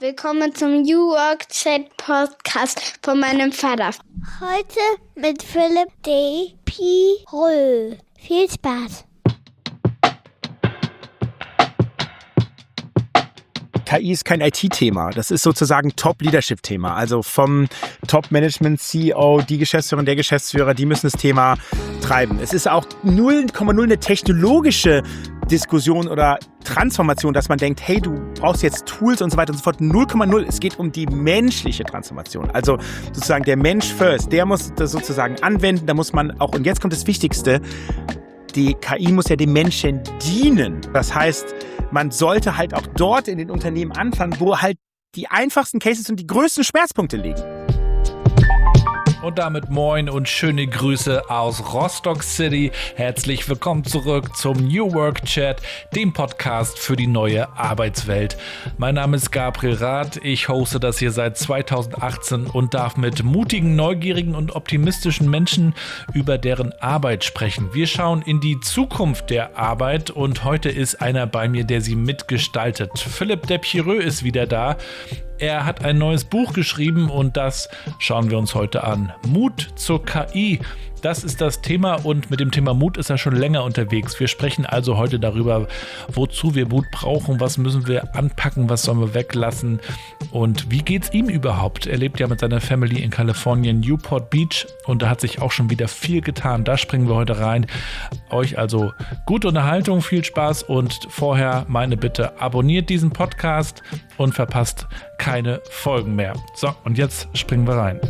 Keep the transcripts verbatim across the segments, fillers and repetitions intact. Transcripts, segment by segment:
Willkommen zum New Work Chat Podcast von meinem Vater. Heute mit Philipp de Pireux. Viel Spaß. K I ist kein I T-Thema, das ist sozusagen Top-Leadership-Thema. Also vom Top-Management-C E O, die Geschäftsführerin, der Geschäftsführer, die müssen das Thema treiben. Es ist auch null Komma null eine technologische Diskussion oder Transformation, dass man denkt, hey, du brauchst jetzt Tools und so weiter und so fort. null Komma null. Es geht um die menschliche Transformation. Also sozusagen der Mensch first, der muss das sozusagen anwenden. Da muss man auch, und jetzt kommt das Wichtigste, die K I muss ja dem Menschen dienen. Das heißt, man sollte halt auch dort in den Unternehmen anfangen, wo halt die einfachsten Cases und die größten Schmerzpunkte liegen. Und damit moin und schöne Grüße aus Rostock City. Herzlich willkommen zurück zum New Work Chat, dem Podcast für die neue Arbeitswelt. Mein Name ist Gabriel Rath, ich hoste das hier seit zweitausendachtzehn und darf mit mutigen, neugierigen und optimistischen Menschen über deren Arbeit sprechen. Wir schauen in die Zukunft der Arbeit und heute ist einer bei mir, der sie mitgestaltet. Philipp de Pireux ist wieder da. Er hat ein neues Buch geschrieben und das schauen wir uns heute an. Mut zur K I, das ist das Thema und mit dem Thema Mut ist er schon länger unterwegs. Wir sprechen also heute darüber, wozu wir Mut brauchen, was müssen wir anpacken, was sollen wir weglassen und wie geht's ihm überhaupt? Er lebt ja mit seiner Family in Kalifornien, Newport Beach und da hat sich auch schon wieder viel getan. Da springen wir heute rein. Euch also gute Unterhaltung, viel Spaß und vorher meine Bitte, abonniert diesen Podcast und verpasst keine Folgen mehr. So, und jetzt springen wir rein.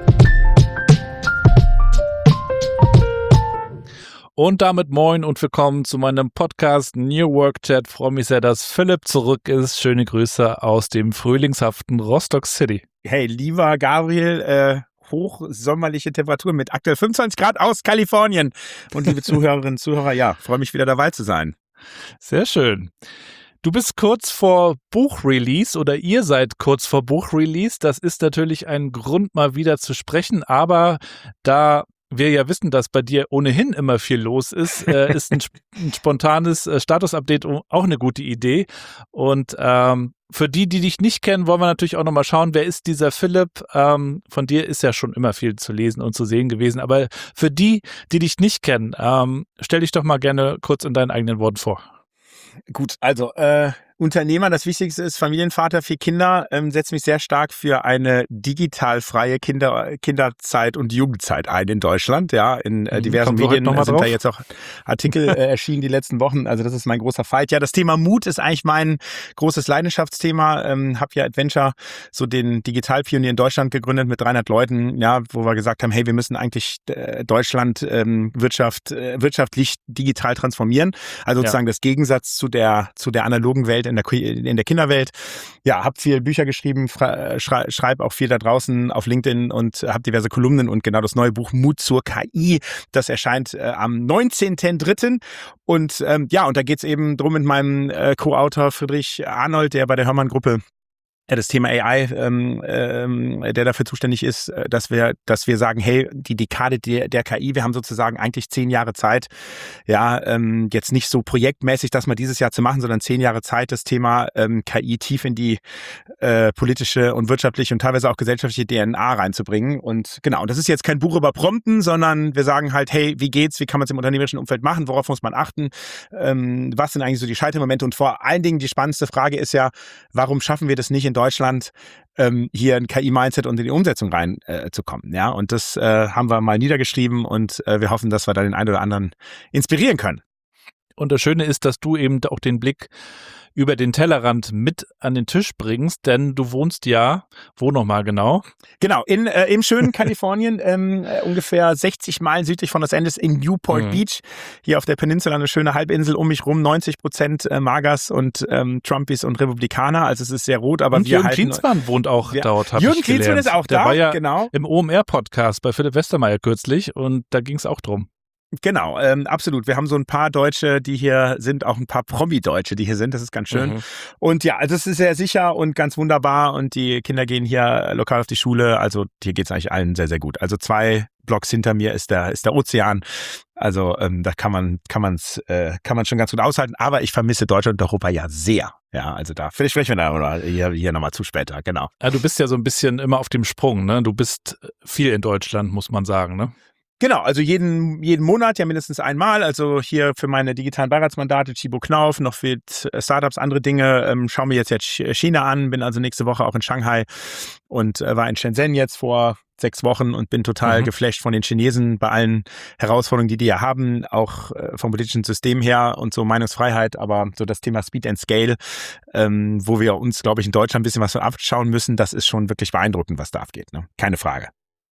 Und damit moin und willkommen zu meinem Podcast New Work Chat. Ich freue mich sehr, dass Philipp zurück ist. Schöne Grüße aus dem frühlingshaften Rostock City. Hey, lieber Gabriel, äh, hochsommerliche Temperaturen mit aktuell fünfundzwanzig Grad aus Kalifornien. Und liebe Zuhörerinnen und Zuhörer, ja, freue mich wieder dabei zu sein. Sehr schön. Du bist kurz vor Buchrelease oder ihr seid kurz vor Buchrelease. Das ist natürlich ein Grund, mal wieder zu sprechen, aber da wir ja wissen, dass bei dir ohnehin immer viel los ist, äh, ist ein, ein spontanes äh, Status-Update auch eine gute Idee. Und ähm, für die, die dich nicht kennen, wollen wir natürlich auch nochmal schauen, wer ist dieser Philipp? Ähm, von dir ist ja schon immer viel zu lesen und zu sehen gewesen. Aber für die, die dich nicht kennen, ähm, stell dich doch mal gerne kurz in deinen eigenen Worten vor. Gut, also äh, Unternehmer, das Wichtigste ist Familienvater, vier Kinder, ähm, setze mich sehr stark für eine digital freie Kinder, Kinderzeit und Jugendzeit ein in Deutschland. Ja, in äh, diversen Medien sind drauf? Da jetzt auch Artikel äh, erschienen die letzten Wochen. Also das ist mein großer Fight. Ja, das Thema Mut ist eigentlich mein großes Leidenschaftsthema. Ähm, habe ja Adventure, so den Digitalpionier in Deutschland gegründet mit dreihundert Leuten, ja, wo wir gesagt haben, hey, wir müssen eigentlich äh, Deutschland ähm, Wirtschaft äh, wirtschaftlich digital transformieren. Also sozusagen ja. Das Gegensatz zu der zu der analogen Welt in der in der Kinderwelt. Ja, habe viel Bücher geschrieben, schrei, schreibe auch viel da draußen auf LinkedIn und habe diverse Kolumnen und genau das neue Buch Mut zur K I, das erscheint äh, am neunzehnten dritten Und ähm, ja, und da geht's eben drum mit meinem äh, Co-Autor Friedrich Arnold, der bei der Hörmann-Gruppe das Thema A I, ähm, ähm, der dafür zuständig ist, dass wir, dass wir sagen, hey, die Dekade der, der K I, wir haben sozusagen eigentlich zehn Jahre Zeit, ja, ähm, jetzt nicht so projektmäßig, das mal dieses Jahr zu machen, sondern zehn Jahre Zeit, das Thema ähm, K I tief in die äh, politische und wirtschaftliche und teilweise auch gesellschaftliche D N A reinzubringen. Und genau, das ist jetzt kein Buch über Prompten, sondern wir sagen halt, hey, wie geht's, wie kann man es im unternehmerischen Umfeld machen, worauf muss man achten, ähm, was sind eigentlich so die Scheitermomente und vor allen Dingen die spannendste Frage ist ja, warum schaffen wir das nicht in Deutschland, ähm, hier ein K I-Mindset und in die Umsetzung reinzukommen. Äh, ja, und das äh, haben wir mal niedergeschrieben und äh, wir hoffen, dass wir da den einen oder anderen inspirieren können. Und das Schöne ist, dass du eben auch den Blick über den Tellerrand mit an den Tisch bringst, denn du wohnst ja, wo nochmal genau? Genau, in äh, im schönen Kalifornien, ähm, äh, ungefähr sechzig Meilen südlich von Los Angeles in Newport mhm. Beach, hier auf der Peninsula, eine schöne Halbinsel, um mich rum, neunzig Prozent äh, Magas und ähm, Trumpies und Republikaner, also es ist sehr rot, aber und wir Jürgen halten... Jürgen Klinsmann wohnt auch wir, dort, habe Jürgen ich gelernt. Klinsmann ist auch Der da, war ja genau. Im O M R-Podcast bei Philipp Westermeier kürzlich und da ging es auch drum. Genau, ähm, absolut. Wir haben so ein paar Deutsche, die hier sind, auch ein paar Promi-Deutsche, die hier sind. Das ist ganz schön. Mhm. Und ja, also es ist sehr sicher und ganz wunderbar. Und die Kinder gehen hier lokal auf die Schule. Also hier geht's eigentlich allen sehr, sehr gut. Also zwei Blocks hinter mir ist der, ist der Ozean. Also ähm, da kann man, kann man's, äh, kann man schon ganz gut aushalten. Aber ich vermisse Deutschland und Europa ja sehr. Ja, also da, vielleicht sprechen wir da hier, hier nochmal zu später, genau. Ja, du bist ja so ein bisschen immer auf dem Sprung, ne? Du bist viel in Deutschland, muss man sagen, ne? Genau, also jeden, jeden Monat ja mindestens einmal. Also hier für meine digitalen Beiratsmandate, Thibaut Knauf, noch für Startups, andere Dinge. Ähm, schauen wir jetzt jetzt China an, bin also nächste Woche auch in Shanghai und äh, war in Shenzhen jetzt vor sechs Wochen und bin total mhm. geflasht von den Chinesen bei allen Herausforderungen, die die ja haben, auch äh, vom politischen System her und so Meinungsfreiheit, aber so das Thema Speed and Scale, ähm, wo wir uns, glaube ich, in Deutschland ein bisschen was von abschauen müssen, das ist schon wirklich beeindruckend, was da abgeht, ne? Keine Frage.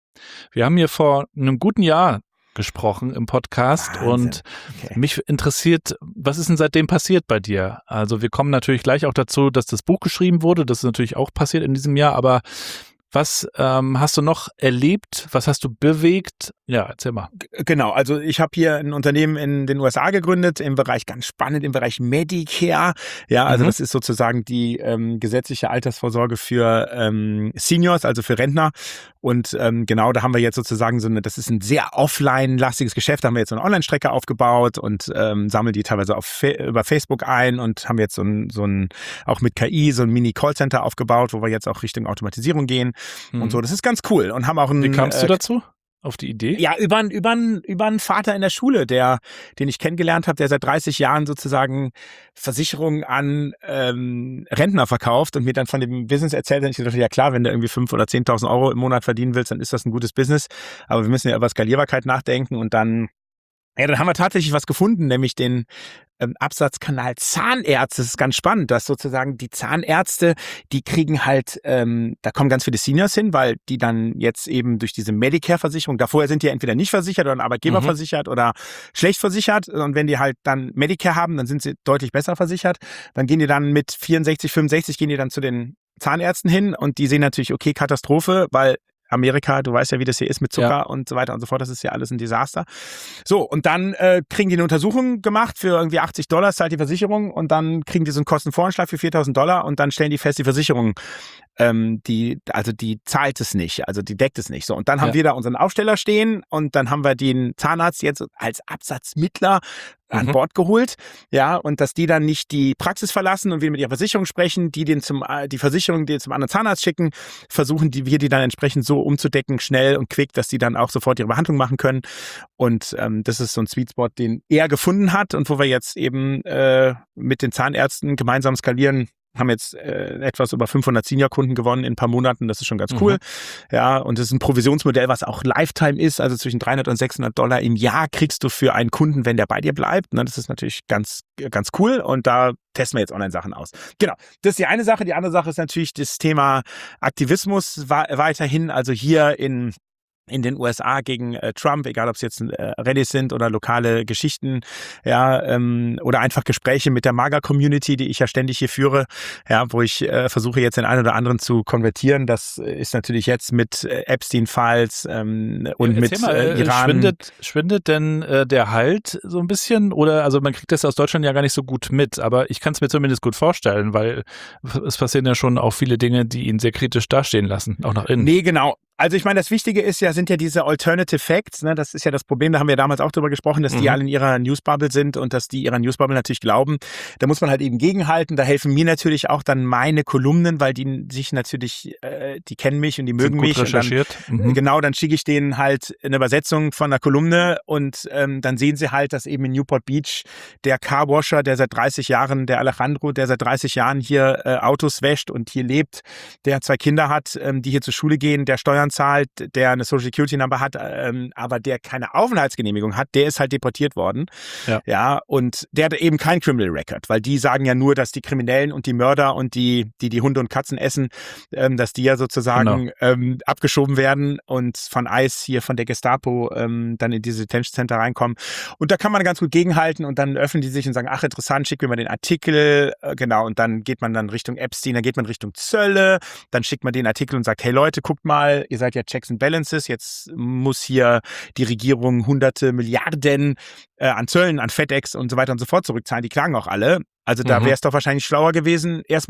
Wir haben hier vor einem guten Jahr gesprochen im Podcast. Wahnsinn. Und okay. mich interessiert, was ist denn seitdem passiert bei dir? Also wir kommen natürlich gleich auch dazu, dass das Buch geschrieben wurde. Das ist natürlich auch passiert in diesem Jahr, aber was ähm, hast du noch erlebt? Was hast du bewegt? Ja, erzähl mal. Genau, also ich habe hier ein Unternehmen in den U S A gegründet, im Bereich, ganz spannend, im Bereich Medicare. Ja, also mhm. das ist sozusagen die ähm, gesetzliche Altersvorsorge für ähm, Seniors, also für Rentner. Und ähm, genau, da haben wir jetzt sozusagen so eine, das ist ein sehr offline-lastiges Geschäft, da haben wir jetzt so eine Online-Strecke aufgebaut und ähm, sammeln die teilweise auf, über Facebook ein und haben jetzt so ein, so ein, auch mit K I, so ein Mini-Callcenter aufgebaut, wo wir jetzt auch Richtung Automatisierung gehen. Und mhm. so, das ist ganz cool. Und haben auch einen, Wie kamst äh, du dazu? Auf die Idee? Ja, über, über, über einen Vater in der Schule, der, den ich kennengelernt habe, der seit dreißig Jahren sozusagen Versicherungen an ähm, Rentner verkauft und mir dann von dem Business erzählt hat. Ich dachte, ja klar, wenn du irgendwie fünftausend oder zehntausend Euro im Monat verdienen willst, dann ist das ein gutes Business. Aber wir müssen ja über Skalierbarkeit nachdenken und dann Ja, dann haben wir tatsächlich was gefunden, nämlich den ähm, Absatzkanal Zahnärzte. Das ist ganz spannend, dass sozusagen die Zahnärzte, die kriegen halt, ähm, da kommen ganz viele Seniors hin, weil die dann jetzt eben durch diese Medicare-Versicherung, da vorher sind die ja entweder nicht versichert oder ein Arbeitgeber mhm. versichert oder schlecht versichert. Und wenn die halt dann Medicare haben, dann sind sie deutlich besser versichert. Dann gehen die dann mit vierundsechzig, fünfundsechzig, gehen die dann zu den Zahnärzten hin und die sehen natürlich, okay, Katastrophe, weil Amerika, du weißt ja, wie das hier ist mit Zucker ja. und so weiter und so fort, das ist ja alles ein Desaster. So, und dann äh, kriegen die eine Untersuchung gemacht für irgendwie achtzig Dollar, zahlt die Versicherung und dann kriegen die so einen Kostenvoranschlag für viertausend Dollar und dann stellen die fest, die Versicherung, ähm, die, also die zahlt es nicht, also die deckt es nicht. So, und dann haben ja. wir da unseren Aufsteller stehen und dann haben wir den Zahnarzt jetzt als Absatzmittler an mhm. Bord geholt, ja, und dass die dann nicht die Praxis verlassen und wir mit ihrer Versicherung sprechen, die den zum, die Versicherung, die zum anderen Zahnarzt schicken, versuchen die, wir die dann entsprechend so umzudecken, schnell und quick, dass die dann auch sofort ihre Behandlung machen können. Und ähm, das ist so ein Sweet Spot, den er gefunden hat und wo wir jetzt eben äh, mit den Zahnärzten gemeinsam skalieren. Haben jetzt äh, etwas über fünfhundert Senior-Kunden gewonnen in ein paar Monaten, das ist schon ganz cool. Mhm. Ja, und das ist ein Provisionsmodell, was auch Lifetime ist, also zwischen dreihundert und sechshundert Dollar im Jahr kriegst du für einen Kunden, wenn der bei dir bleibt. Das ist natürlich ganz, ganz cool und da testen wir jetzt Online-Sachen aus. Genau, das ist die eine Sache. Die andere Sache ist natürlich das Thema Aktivismus weiterhin, also hier in in den U S A gegen äh, Trump, egal ob es jetzt äh, Rallyes sind oder lokale Geschichten, ja, ähm, oder einfach Gespräche mit der MAGA-Community, die ich ja ständig hier führe, ja, wo ich äh, versuche jetzt den einen oder anderen zu konvertieren. Das ist natürlich jetzt mit äh, Epstein-Files ähm, und ja, mit mal, äh, Iran. Schwindet, schwindet denn äh, der Halt so ein bisschen? Oder, also man kriegt das aus Deutschland ja gar nicht so gut mit, aber ich kann es mir zumindest gut vorstellen, weil es passieren ja schon auch viele Dinge, die ihn sehr kritisch dastehen lassen, auch nach innen. Nee, genau. Also ich meine, das Wichtige ist ja, sind ja diese Alternative Facts, ne? Das ist ja das Problem, da haben wir damals auch drüber gesprochen, dass die mhm. alle in ihrer Newsbubble sind und dass die ihrer Newsbubble natürlich glauben. Da muss man halt eben gegenhalten, da helfen mir natürlich auch dann meine Kolumnen, weil die sich natürlich, äh, die kennen mich und die mögen sind gut mich. recherchiert. Und dann, mhm. Genau, dann schicke ich denen halt eine Übersetzung von einer Kolumne und ähm, dann sehen sie halt, dass eben in Newport Beach der Carwasher, der seit dreißig Jahren, der Alejandro, der seit dreißig Jahren hier äh, Autos wäscht und hier lebt, der zwei Kinder hat, ähm, die hier zur Schule gehen, der Steuern zahlt, der eine Social Security Number hat, ähm, aber der keine Aufenthaltsgenehmigung hat, der ist halt deportiert worden. Ja. ja. Und der hat eben kein Criminal Record, weil die sagen ja nur, dass die Kriminellen und die Mörder und die, die die Hunde und Katzen essen, ähm, dass die ja sozusagen genau. ähm, abgeschoben werden und von ICE hier von der Gestapo ähm, dann in diese Detention Center reinkommen. Und da kann man ganz gut gegenhalten und dann öffnen die sich und sagen, ach interessant, schick mir mal den Artikel, äh, genau, und dann geht man dann Richtung Epstein, dann geht man Richtung Zölle, dann schickt man den Artikel und sagt, hey Leute, guckt mal, ihr seid ja Checks and Balances, jetzt muss hier die Regierung hunderte Milliarden äh, an Zöllen, an FedEx und so weiter und so fort zurückzahlen, die klagen auch alle. Also da mhm. wäre es doch wahrscheinlich schlauer gewesen, erstmal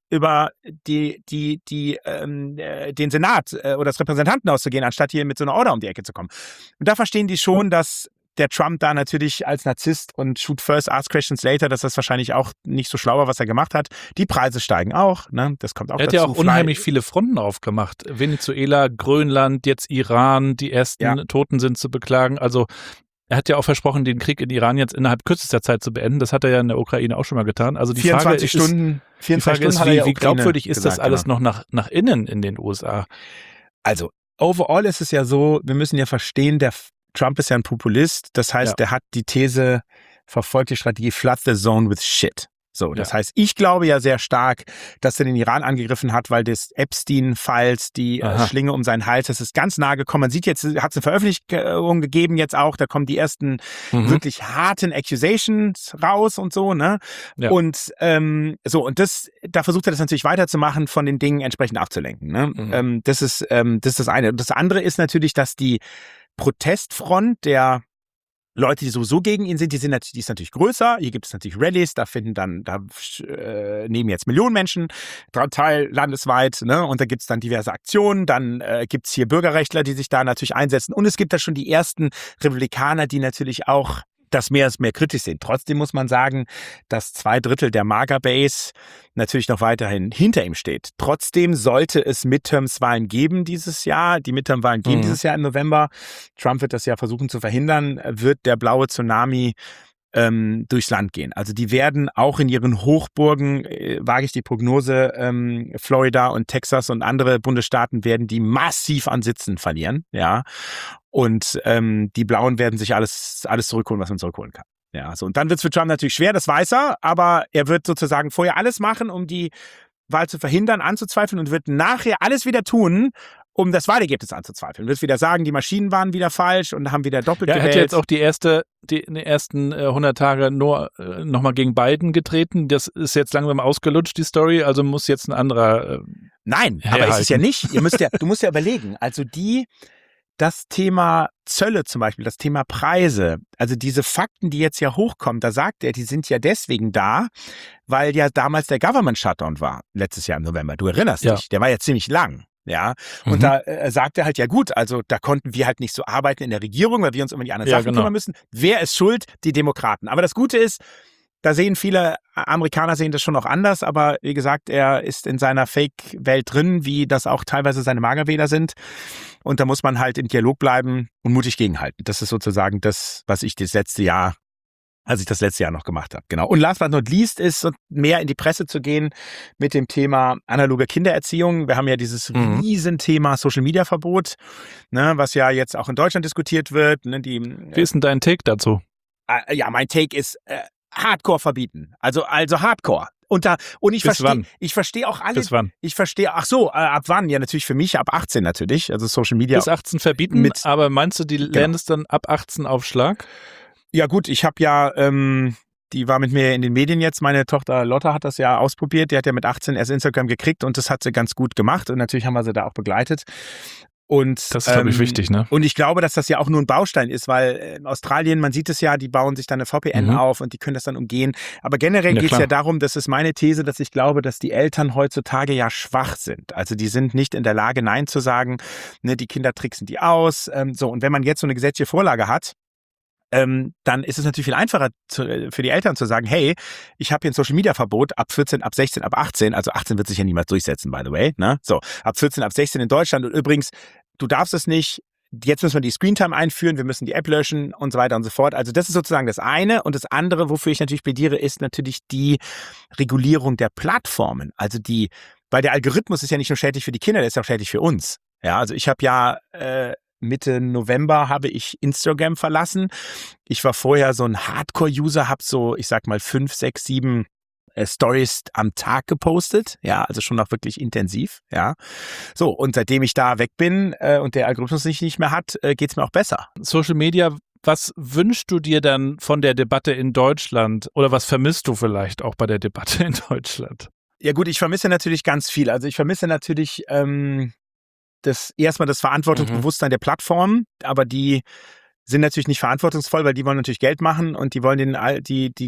über die, die, die, ähm, den Senat äh, oder das Repräsentantenhaus zu gehen, anstatt hier mit so einer Order um die Ecke zu kommen. Und da verstehen die schon, dass der Trump da natürlich als Narzisst und shoot first, ask questions later, dass das wahrscheinlich auch nicht so schlau war, was er gemacht hat. Die Preise steigen auch, ne? Das kommt auch dazu. Er hat ja auch unheimlich viele Fronten aufgemacht. Venezuela, Grönland, jetzt Iran, die ersten ja. Toten sind zu beklagen. Also er hat ja auch versprochen, den Krieg in Iran jetzt innerhalb kürzester Zeit zu beenden. Das hat er ja in der Ukraine auch schon mal getan. Also die vierundzwanzig Frage Stunden, ist, vierundzwanzig die Frage Stunden ist, wie, wie glaubwürdig ist gesagt, das alles genau. noch nach, nach innen in den U S A? Also, overall ist es ja so, wir müssen ja verstehen, der Trump ist ja ein Populist. Das heißt, ja. der hat die These verfolgt, die Strategie flood the zone with shit. So, das ja. heißt, ich glaube ja sehr stark, dass er den Iran angegriffen hat, weil das Epstein-Files, die äh, Schlinge um seinen Hals, das ist ganz nahe gekommen. Man sieht jetzt, hat es eine Veröffentlichung gegeben jetzt auch, da kommen die ersten mhm. wirklich harten Accusations raus und so, ne? Ja. Und ähm, so, und das, da versucht er das natürlich weiterzumachen, von den Dingen entsprechend abzulenken. Ne? Mhm. Ähm, das ist, ähm, das ist das eine. Und das andere ist natürlich, dass die Protestfront der Leute, die sowieso gegen ihn sind, die sind natürlich, die ist natürlich größer. Hier gibt es natürlich Rallyes, da finden dann, da äh, nehmen jetzt Millionen Menschen teil landesweit, ne? Und da gibt es dann diverse Aktionen. Dann äh, gibt es hier Bürgerrechtler, die sich da natürlich einsetzen. Und es gibt da schon die ersten Republikaner, die natürlich auch das mehr als mehr kritisch sind. Trotzdem muss man sagen, dass zwei Drittel der MAGA-Base natürlich noch weiterhin hinter ihm steht. Trotzdem sollte es Midterms-Wahlen geben dieses Jahr. Die Midterm-Wahlen geben mhm. dieses Jahr im November. Trump wird das ja versuchen zu verhindern. Wird der blaue Tsunami ähm, durchs Land gehen. Also die werden auch in ihren Hochburgen, äh, wage ich die Prognose, ähm, Florida und Texas und andere Bundesstaaten werden die massiv an Sitzen verlieren. Ja. Und ähm, die Blauen werden sich alles, alles zurückholen, was man zurückholen kann. Ja, so. Und dann wird es für Trump natürlich schwer, das weiß er, aber er wird sozusagen vorher alles machen, um die Wahl zu verhindern, anzuzweifeln und wird nachher alles wieder tun, um das Wahlergebnis anzuzweifeln. Wird wieder sagen, die Maschinen waren wieder falsch und haben wieder doppelt ja, gewählt. Er hat jetzt auch die erste, die, die ersten äh, hundert Tage nur äh, nochmal gegen Biden getreten. Das ist jetzt langsam ausgelutscht, die Story, also muss jetzt ein anderer äh, Nein, herhalten. Aber ist es ja nicht. Ihr müsst ja, du musst ja überlegen, also die das Thema Zölle zum Beispiel, das Thema Preise, also diese Fakten, die jetzt ja hochkommen, da sagt er, die sind ja deswegen da, weil ja damals der Government Shutdown war, letztes Jahr im November. Du erinnerst ja. dich, der war ja ziemlich lang. Ja, und mhm. da äh, sagt er halt, ja gut, also da konnten wir halt nicht so arbeiten in der Regierung, weil wir uns immer die anderen ja, Sachen genau. kümmern müssen. Wer ist schuld? Die Demokraten. Aber das Gute ist, da sehen viele Amerikaner sehen das schon noch anders, aber wie gesagt, er ist in seiner Fake-Welt drin, wie das auch teilweise seine Magerwähler sind. Und da muss man halt im Dialog bleiben und mutig gegenhalten. Das ist sozusagen das, was ich das letzte Jahr, als ich das letzte Jahr noch gemacht habe. Genau. Und last but not least ist mehr in die Presse zu gehen mit dem Thema analoge Kindererziehung. Wir haben ja dieses mhm. Riesenthema Social-Media-Verbot, ne, was ja jetzt auch in Deutschland diskutiert wird. Ne, die, wie ist denn dein Take dazu? Äh, ja, mein Take ist äh, Hardcore verbieten. Also, also Hardcore. Und da, und ich verstehe, ich verstehe auch alle. Bis wann? Ich verstehe, ach so, äh, ab wann? Ja, natürlich für mich ab achtzehn natürlich. Also Social Media. Bis achtzehn verbieten, mit, aber meinst du, die genau. lernen es dann ab achtzehn auf Schlag? Ja gut, ich habe ja, ähm, die war mit mir in den Medien jetzt, meine Tochter Lotta hat das ja ausprobiert, die hat ja mit achtzehn erst Instagram gekriegt und das hat sie ganz gut gemacht und natürlich haben wir sie da auch begleitet. Und, das ist, glaube ich, ähm, wichtig, ne? Und ich glaube, dass das ja auch nur ein Baustein ist, weil in Australien, man sieht es ja, die bauen sich dann eine V P N mhm. auf und die können das dann umgehen. Aber generell ja, geht es ja darum, das ist meine These, dass ich glaube, dass die Eltern heutzutage ja schwach sind. Also die sind nicht in der Lage, Nein zu sagen. Ne, die Kinder tricksen die aus. Ähm, so. Und wenn man jetzt so eine gesetzliche Vorlage hat, Ähm, dann ist es natürlich viel einfacher zu, für die Eltern zu sagen, hey, ich habe hier ein Social-Media-Verbot ab vierzehn, ab sechzehn, ab achtzehn, also achtzehn wird sich ja niemals durchsetzen, by the way, ne? So, ab vierzehn, ab sechzehn in Deutschland und übrigens, du darfst es nicht, jetzt müssen wir die Screentime einführen, wir müssen die App löschen und so weiter und so fort. Also das ist sozusagen das eine und das andere, wofür ich natürlich plädiere, ist natürlich die Regulierung der Plattformen, also die, weil der Algorithmus ist ja nicht nur schädlich für die Kinder, der ist auch schädlich für uns. Ja, also ich habe ja äh, Mitte November habe ich Instagram verlassen. Ich war vorher so ein Hardcore-User, habe so, ich sag mal, fünf, sechs, sieben äh, Stories am Tag gepostet. Ja, also schon noch wirklich intensiv. Ja, so, und seitdem ich da weg bin äh, und der Algorithmus sich nicht mehr hat, äh, geht's mir auch besser. Social Media, was wünschst du dir dann von der Debatte in Deutschland oder was vermisst du vielleicht auch bei der Debatte in Deutschland? Ja gut, ich vermisse natürlich ganz viel. Also ich vermisse natürlich ähm, das erstmal das Verantwortungsbewusstsein mhm. der Plattformen, aber die sind natürlich nicht verantwortungsvoll, weil die wollen natürlich Geld machen und die wollen den die die die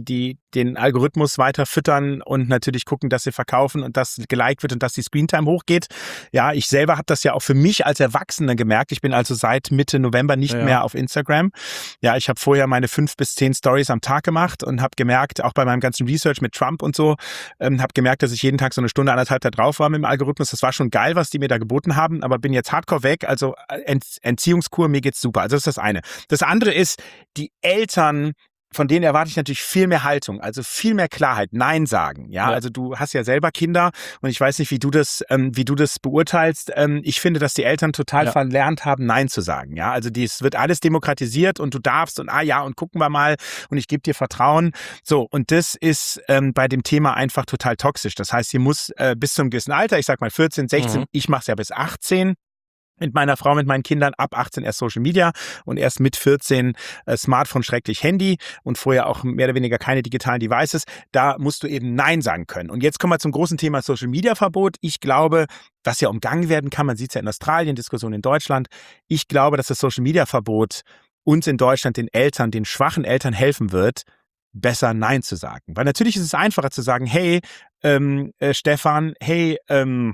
den Algorithmus weiter füttern und natürlich gucken, dass sie verkaufen und dass geliked wird und dass die Screentime hochgeht. Ja, ich selber habe das ja auch für mich als Erwachsener gemerkt. Ich bin also seit Mitte November nicht ja. mehr auf Instagram. Ja, ich habe vorher meine fünf bis zehn Stories am Tag gemacht und habe gemerkt, auch bei meinem ganzen Research mit Trump und so, ähm, habe gemerkt, dass ich jeden Tag so eine Stunde, anderthalb da drauf war mit dem Algorithmus. Das war schon geil, was die mir da geboten haben, aber bin jetzt hardcore weg. Also Ent- Entziehungskur, mir geht's super. Also das ist das eine. Das andere ist, die Eltern, von denen erwarte ich natürlich viel mehr Haltung, also viel mehr Klarheit, Nein sagen. Ja, ja. Also du hast ja selber Kinder und ich weiß nicht, wie du das, ähm, wie du das beurteilst. Ähm, ich finde, dass die Eltern total ja. verlernt haben, Nein zu sagen. Ja, also es wird alles demokratisiert und du darfst und ah ja und gucken wir mal und ich gebe dir Vertrauen. So, und das ist ähm, bei dem Thema einfach total toxisch. Das heißt, hier muss äh, bis zum gewissen Alter, ich sag mal vierzehn, sechzehn, mhm. ich mache es ja bis achtzehn, mit meiner Frau, mit meinen Kindern, ab achtzehn erst Social Media und erst mit vierzehn äh, Smartphone, schrecklich Handy und vorher auch mehr oder weniger keine digitalen Devices. Da musst du eben Nein sagen können. Und jetzt kommen wir zum großen Thema Social Media Verbot. Ich glaube, was ja umgangen werden kann, man sieht es ja in Australien, Diskussion in Deutschland. Ich glaube, dass das Social Media Verbot uns in Deutschland, den Eltern, den schwachen Eltern helfen wird, besser Nein zu sagen. Weil natürlich ist es einfacher zu sagen, hey, ähm, äh, Stefan, hey, ähm,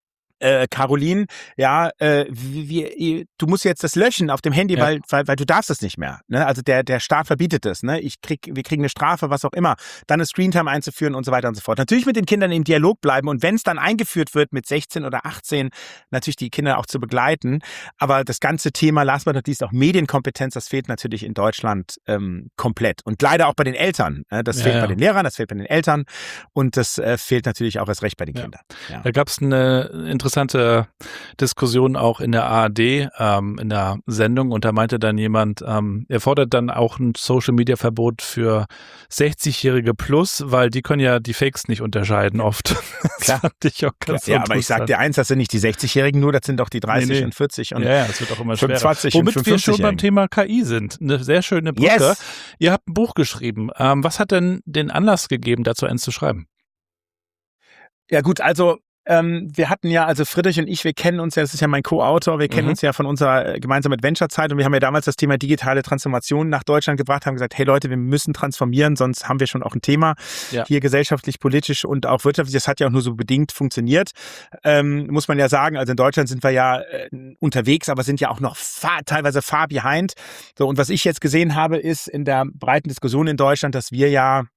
Äh, Caroline, ja, äh, wie, wie, du musst jetzt das löschen auf dem Handy, ja. weil, weil, weil du darfst es nicht mehr. Ne? Also der, der Staat verbietet es. Ne? Ich krieg, wir kriegen eine Strafe, was auch immer. Dann eine Screentime einzuführen und so weiter und so fort. Natürlich mit den Kindern im Dialog bleiben und wenn es dann eingeführt wird mit sechzehn oder achtzehn, natürlich die Kinder auch zu begleiten. Aber das ganze Thema, last but not least, auch Medienkompetenz, das fehlt natürlich in Deutschland ähm, komplett. Und leider auch bei den Eltern. Ne? Das ja, fehlt ja. bei den Lehrern, das fehlt bei den Eltern und das äh, fehlt natürlich auch erst recht bei den ja. Kindern. Ja. Da gab es eine interessante interessante Diskussion auch in der A R D, ähm, in der Sendung, und da meinte dann jemand, ähm, er fordert dann auch ein Social-Media-Verbot für sechzigjährige plus, weil die können ja die Fakes nicht unterscheiden oft. Das Klar. fand ich auch ganz Klar. Ja, aber ich sag dir eins, das sind nicht die sechzigjährigen nur, das sind doch die dreißig nee, nee. und vierzig und ja, ja, das wird auch immer fünfundzwanzig schwerer. Womit und wir schon beim Thema K I sind. Eine sehr schöne Brücke. Yes. Ihr habt ein Buch geschrieben. Ähm, was hat denn den Anlass gegeben, dazu eins zu schreiben? Ja gut, also Ähm, wir hatten ja, also Friedrich und ich, wir kennen uns ja, das ist ja mein Co-Autor, wir kennen mhm. uns ja von unserer gemeinsamen Adventure-Zeit und wir haben ja damals das Thema digitale Transformation nach Deutschland gebracht, haben gesagt, hey Leute, wir müssen transformieren, sonst haben wir schon auch ein Thema ja. hier gesellschaftlich, politisch und auch wirtschaftlich. Das hat ja auch nur so bedingt funktioniert, ähm, muss man ja sagen. Also in Deutschland sind wir ja äh, unterwegs, aber sind ja auch noch far, teilweise far behind. So, und was ich jetzt gesehen habe, ist in der breiten Diskussion in Deutschland, dass wir ja,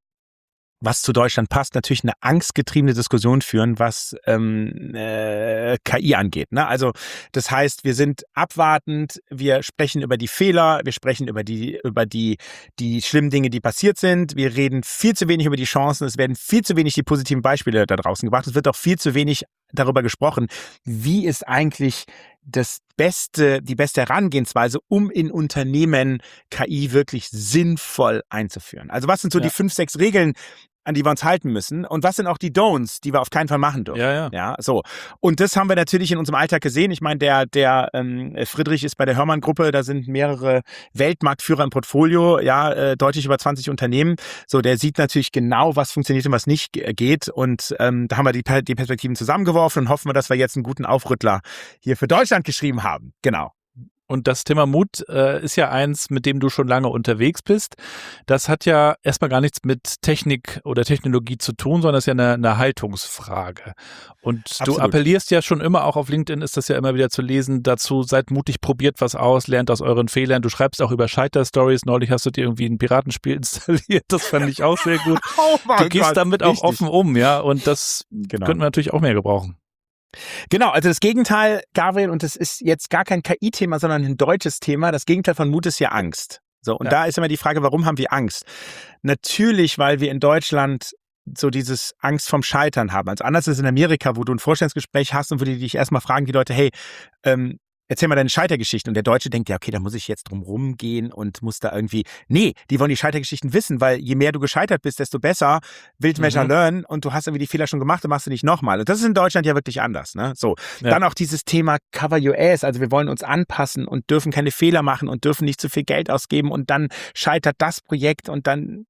was zu Deutschland passt, natürlich eine angstgetriebene Diskussion führen, was ähm, äh, K I angeht. Ne? Also das heißt, wir sind abwartend, wir sprechen über die Fehler, wir sprechen über die über die die schlimmen Dinge, die passiert sind. Wir reden viel zu wenig über die Chancen. Es werden viel zu wenig die positiven Beispiele da draußen gebracht. Es wird auch viel zu wenig darüber gesprochen, wie ist eigentlich das beste, die beste Herangehensweise, um in Unternehmen K I wirklich sinnvoll einzuführen. Also was sind so ja. die fünf, sechs Regeln, an die wir uns halten müssen? Und was sind auch die Don'ts, die wir auf keinen Fall machen dürfen? Ja, ja. Ja, so. Und das haben wir natürlich in unserem Alltag gesehen. Ich meine, der, der ähm, Friedrich ist bei der Hörmann-Gruppe, da sind mehrere Weltmarktführer im Portfolio, ja, äh, deutlich über zwanzig Unternehmen. So, der sieht natürlich genau, was funktioniert und was nicht geht. Und ähm, da haben wir die, die Perspektiven zusammengeworfen und hoffen wir, dass wir jetzt einen guten Aufrüttler hier für Deutschland geschrieben haben. Genau. Und das Thema Mut äh, ist ja eins, mit dem du schon lange unterwegs bist. Das hat ja erstmal gar nichts mit Technik oder Technologie zu tun, sondern ist ja eine, eine Haltungsfrage. Und Absolut. Du appellierst ja schon immer, auch auf LinkedIn ist das ja immer wieder zu lesen, dazu, seid mutig, probiert was aus, lernt aus euren Fehlern. Du schreibst auch über Scheiter-Stories. Neulich hast du dir irgendwie ein Piratenspiel installiert. Das fand ich auch sehr gut. Oh mein du gehst Gott, damit richtig. auch offen um, ja. Und das genau. könnten wir natürlich auch mehr gebrauchen. Genau, also das Gegenteil, Gabriel, und das ist jetzt gar kein K I-Thema, sondern ein deutsches Thema. Das Gegenteil von Mut ist ja Angst. So, und ja. da ist immer die Frage, warum haben wir Angst? Natürlich, weil wir in Deutschland so dieses Angst vom Scheitern haben. Also anders ist in Amerika, wo du ein Vorstellungsgespräch hast und wo die dich erstmal fragen, die Leute, hey, ähm, erzähl mal deine Scheitergeschichten. Und der Deutsche denkt, ja, okay, da muss ich jetzt drum rumgehen und muss da irgendwie... Nee, die wollen die Scheitergeschichten wissen, weil je mehr du gescheitert bist, desto besser. Build, measure, mhm. learn. Und du hast irgendwie die Fehler schon gemacht und machst du nicht nochmal. Und das ist in Deutschland ja wirklich anders. Ne? So. Ja. Dann auch dieses Thema Cover Your Ass. Also wir wollen uns anpassen und dürfen keine Fehler machen und dürfen nicht zu viel Geld ausgeben. Und dann scheitert das Projekt und dann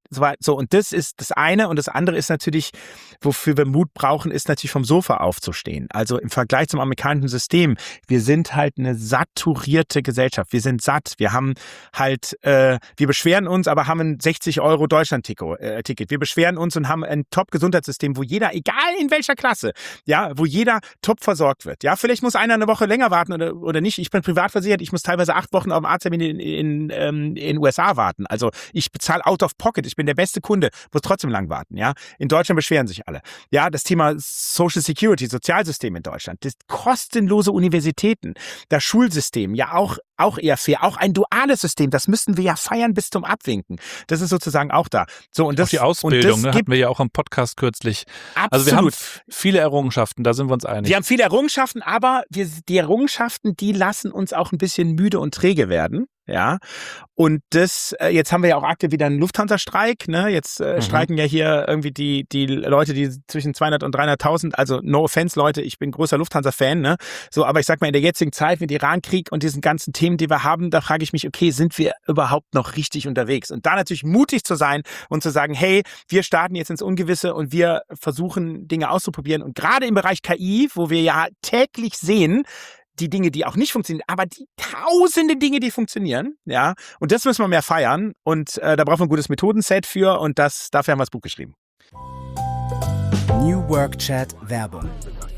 so weiter. So, und das ist das eine. Und das andere ist natürlich, wofür wir Mut brauchen, ist natürlich vom Sofa aufzustehen. Also im Vergleich zum amerikanischen System, wir sind halt eine saturierte Gesellschaft. Wir sind satt. Wir haben halt, äh, wir beschweren uns, aber haben ein sechzig Euro Deutschland-Ticket. Wir beschweren uns und haben ein Top-Gesundheitssystem, wo jeder, egal in welcher Klasse, ja, wo jeder top versorgt wird. Ja, vielleicht muss einer eine Woche länger warten oder, oder nicht. Ich bin privat versichert. Ich muss teilweise acht Wochen auf dem Arzttermin in, in, in, in U S A warten. Also ich bezahle out of pocket. Ich bin der beste Kunde, muss trotzdem lang warten. Ja, in Deutschland beschweren sich alle. Ja, das Thema Social Security, Sozialsystem in Deutschland, das kostenlose Universitäten, das Schulsystem, ja auch auch eher fair, auch ein duales System. Das müssen wir ja feiern bis zum Abwinken. Das ist sozusagen auch da. So und das auch die Ausbildung, und das ne, hatten wir ja auch im Podcast kürzlich. Absolut. Also wir haben viele Errungenschaften, da sind wir uns einig. Wir haben viele Errungenschaften, aber wir, die Errungenschaften, die lassen uns auch ein bisschen müde und träge werden. Ja, und das, äh, jetzt haben wir ja auch aktuell wieder einen Lufthansa-Streik, ne, jetzt äh, mhm. streiken ja hier irgendwie die, die Leute, die zwischen zweihundert und dreihunderttausend, also no offense, Leute, ich bin großer Lufthansa-Fan, ne, so, aber ich sag mal, in der jetzigen Zeit mit Iran-Krieg und diesen ganzen Themen, die wir haben, da frage ich mich, okay, sind wir überhaupt noch richtig unterwegs? Und da natürlich mutig zu sein und zu sagen, hey, wir starten jetzt ins Ungewisse und wir versuchen, Dinge auszuprobieren und gerade im Bereich K I, wo wir ja täglich sehen, die Dinge, die auch nicht funktionieren, aber die tausende Dinge, die funktionieren, ja, und das müssen wir mehr feiern und äh, da brauchen wir ein gutes Methodenset für und das, dafür haben wir das Buch geschrieben. New Work Chat Werbung.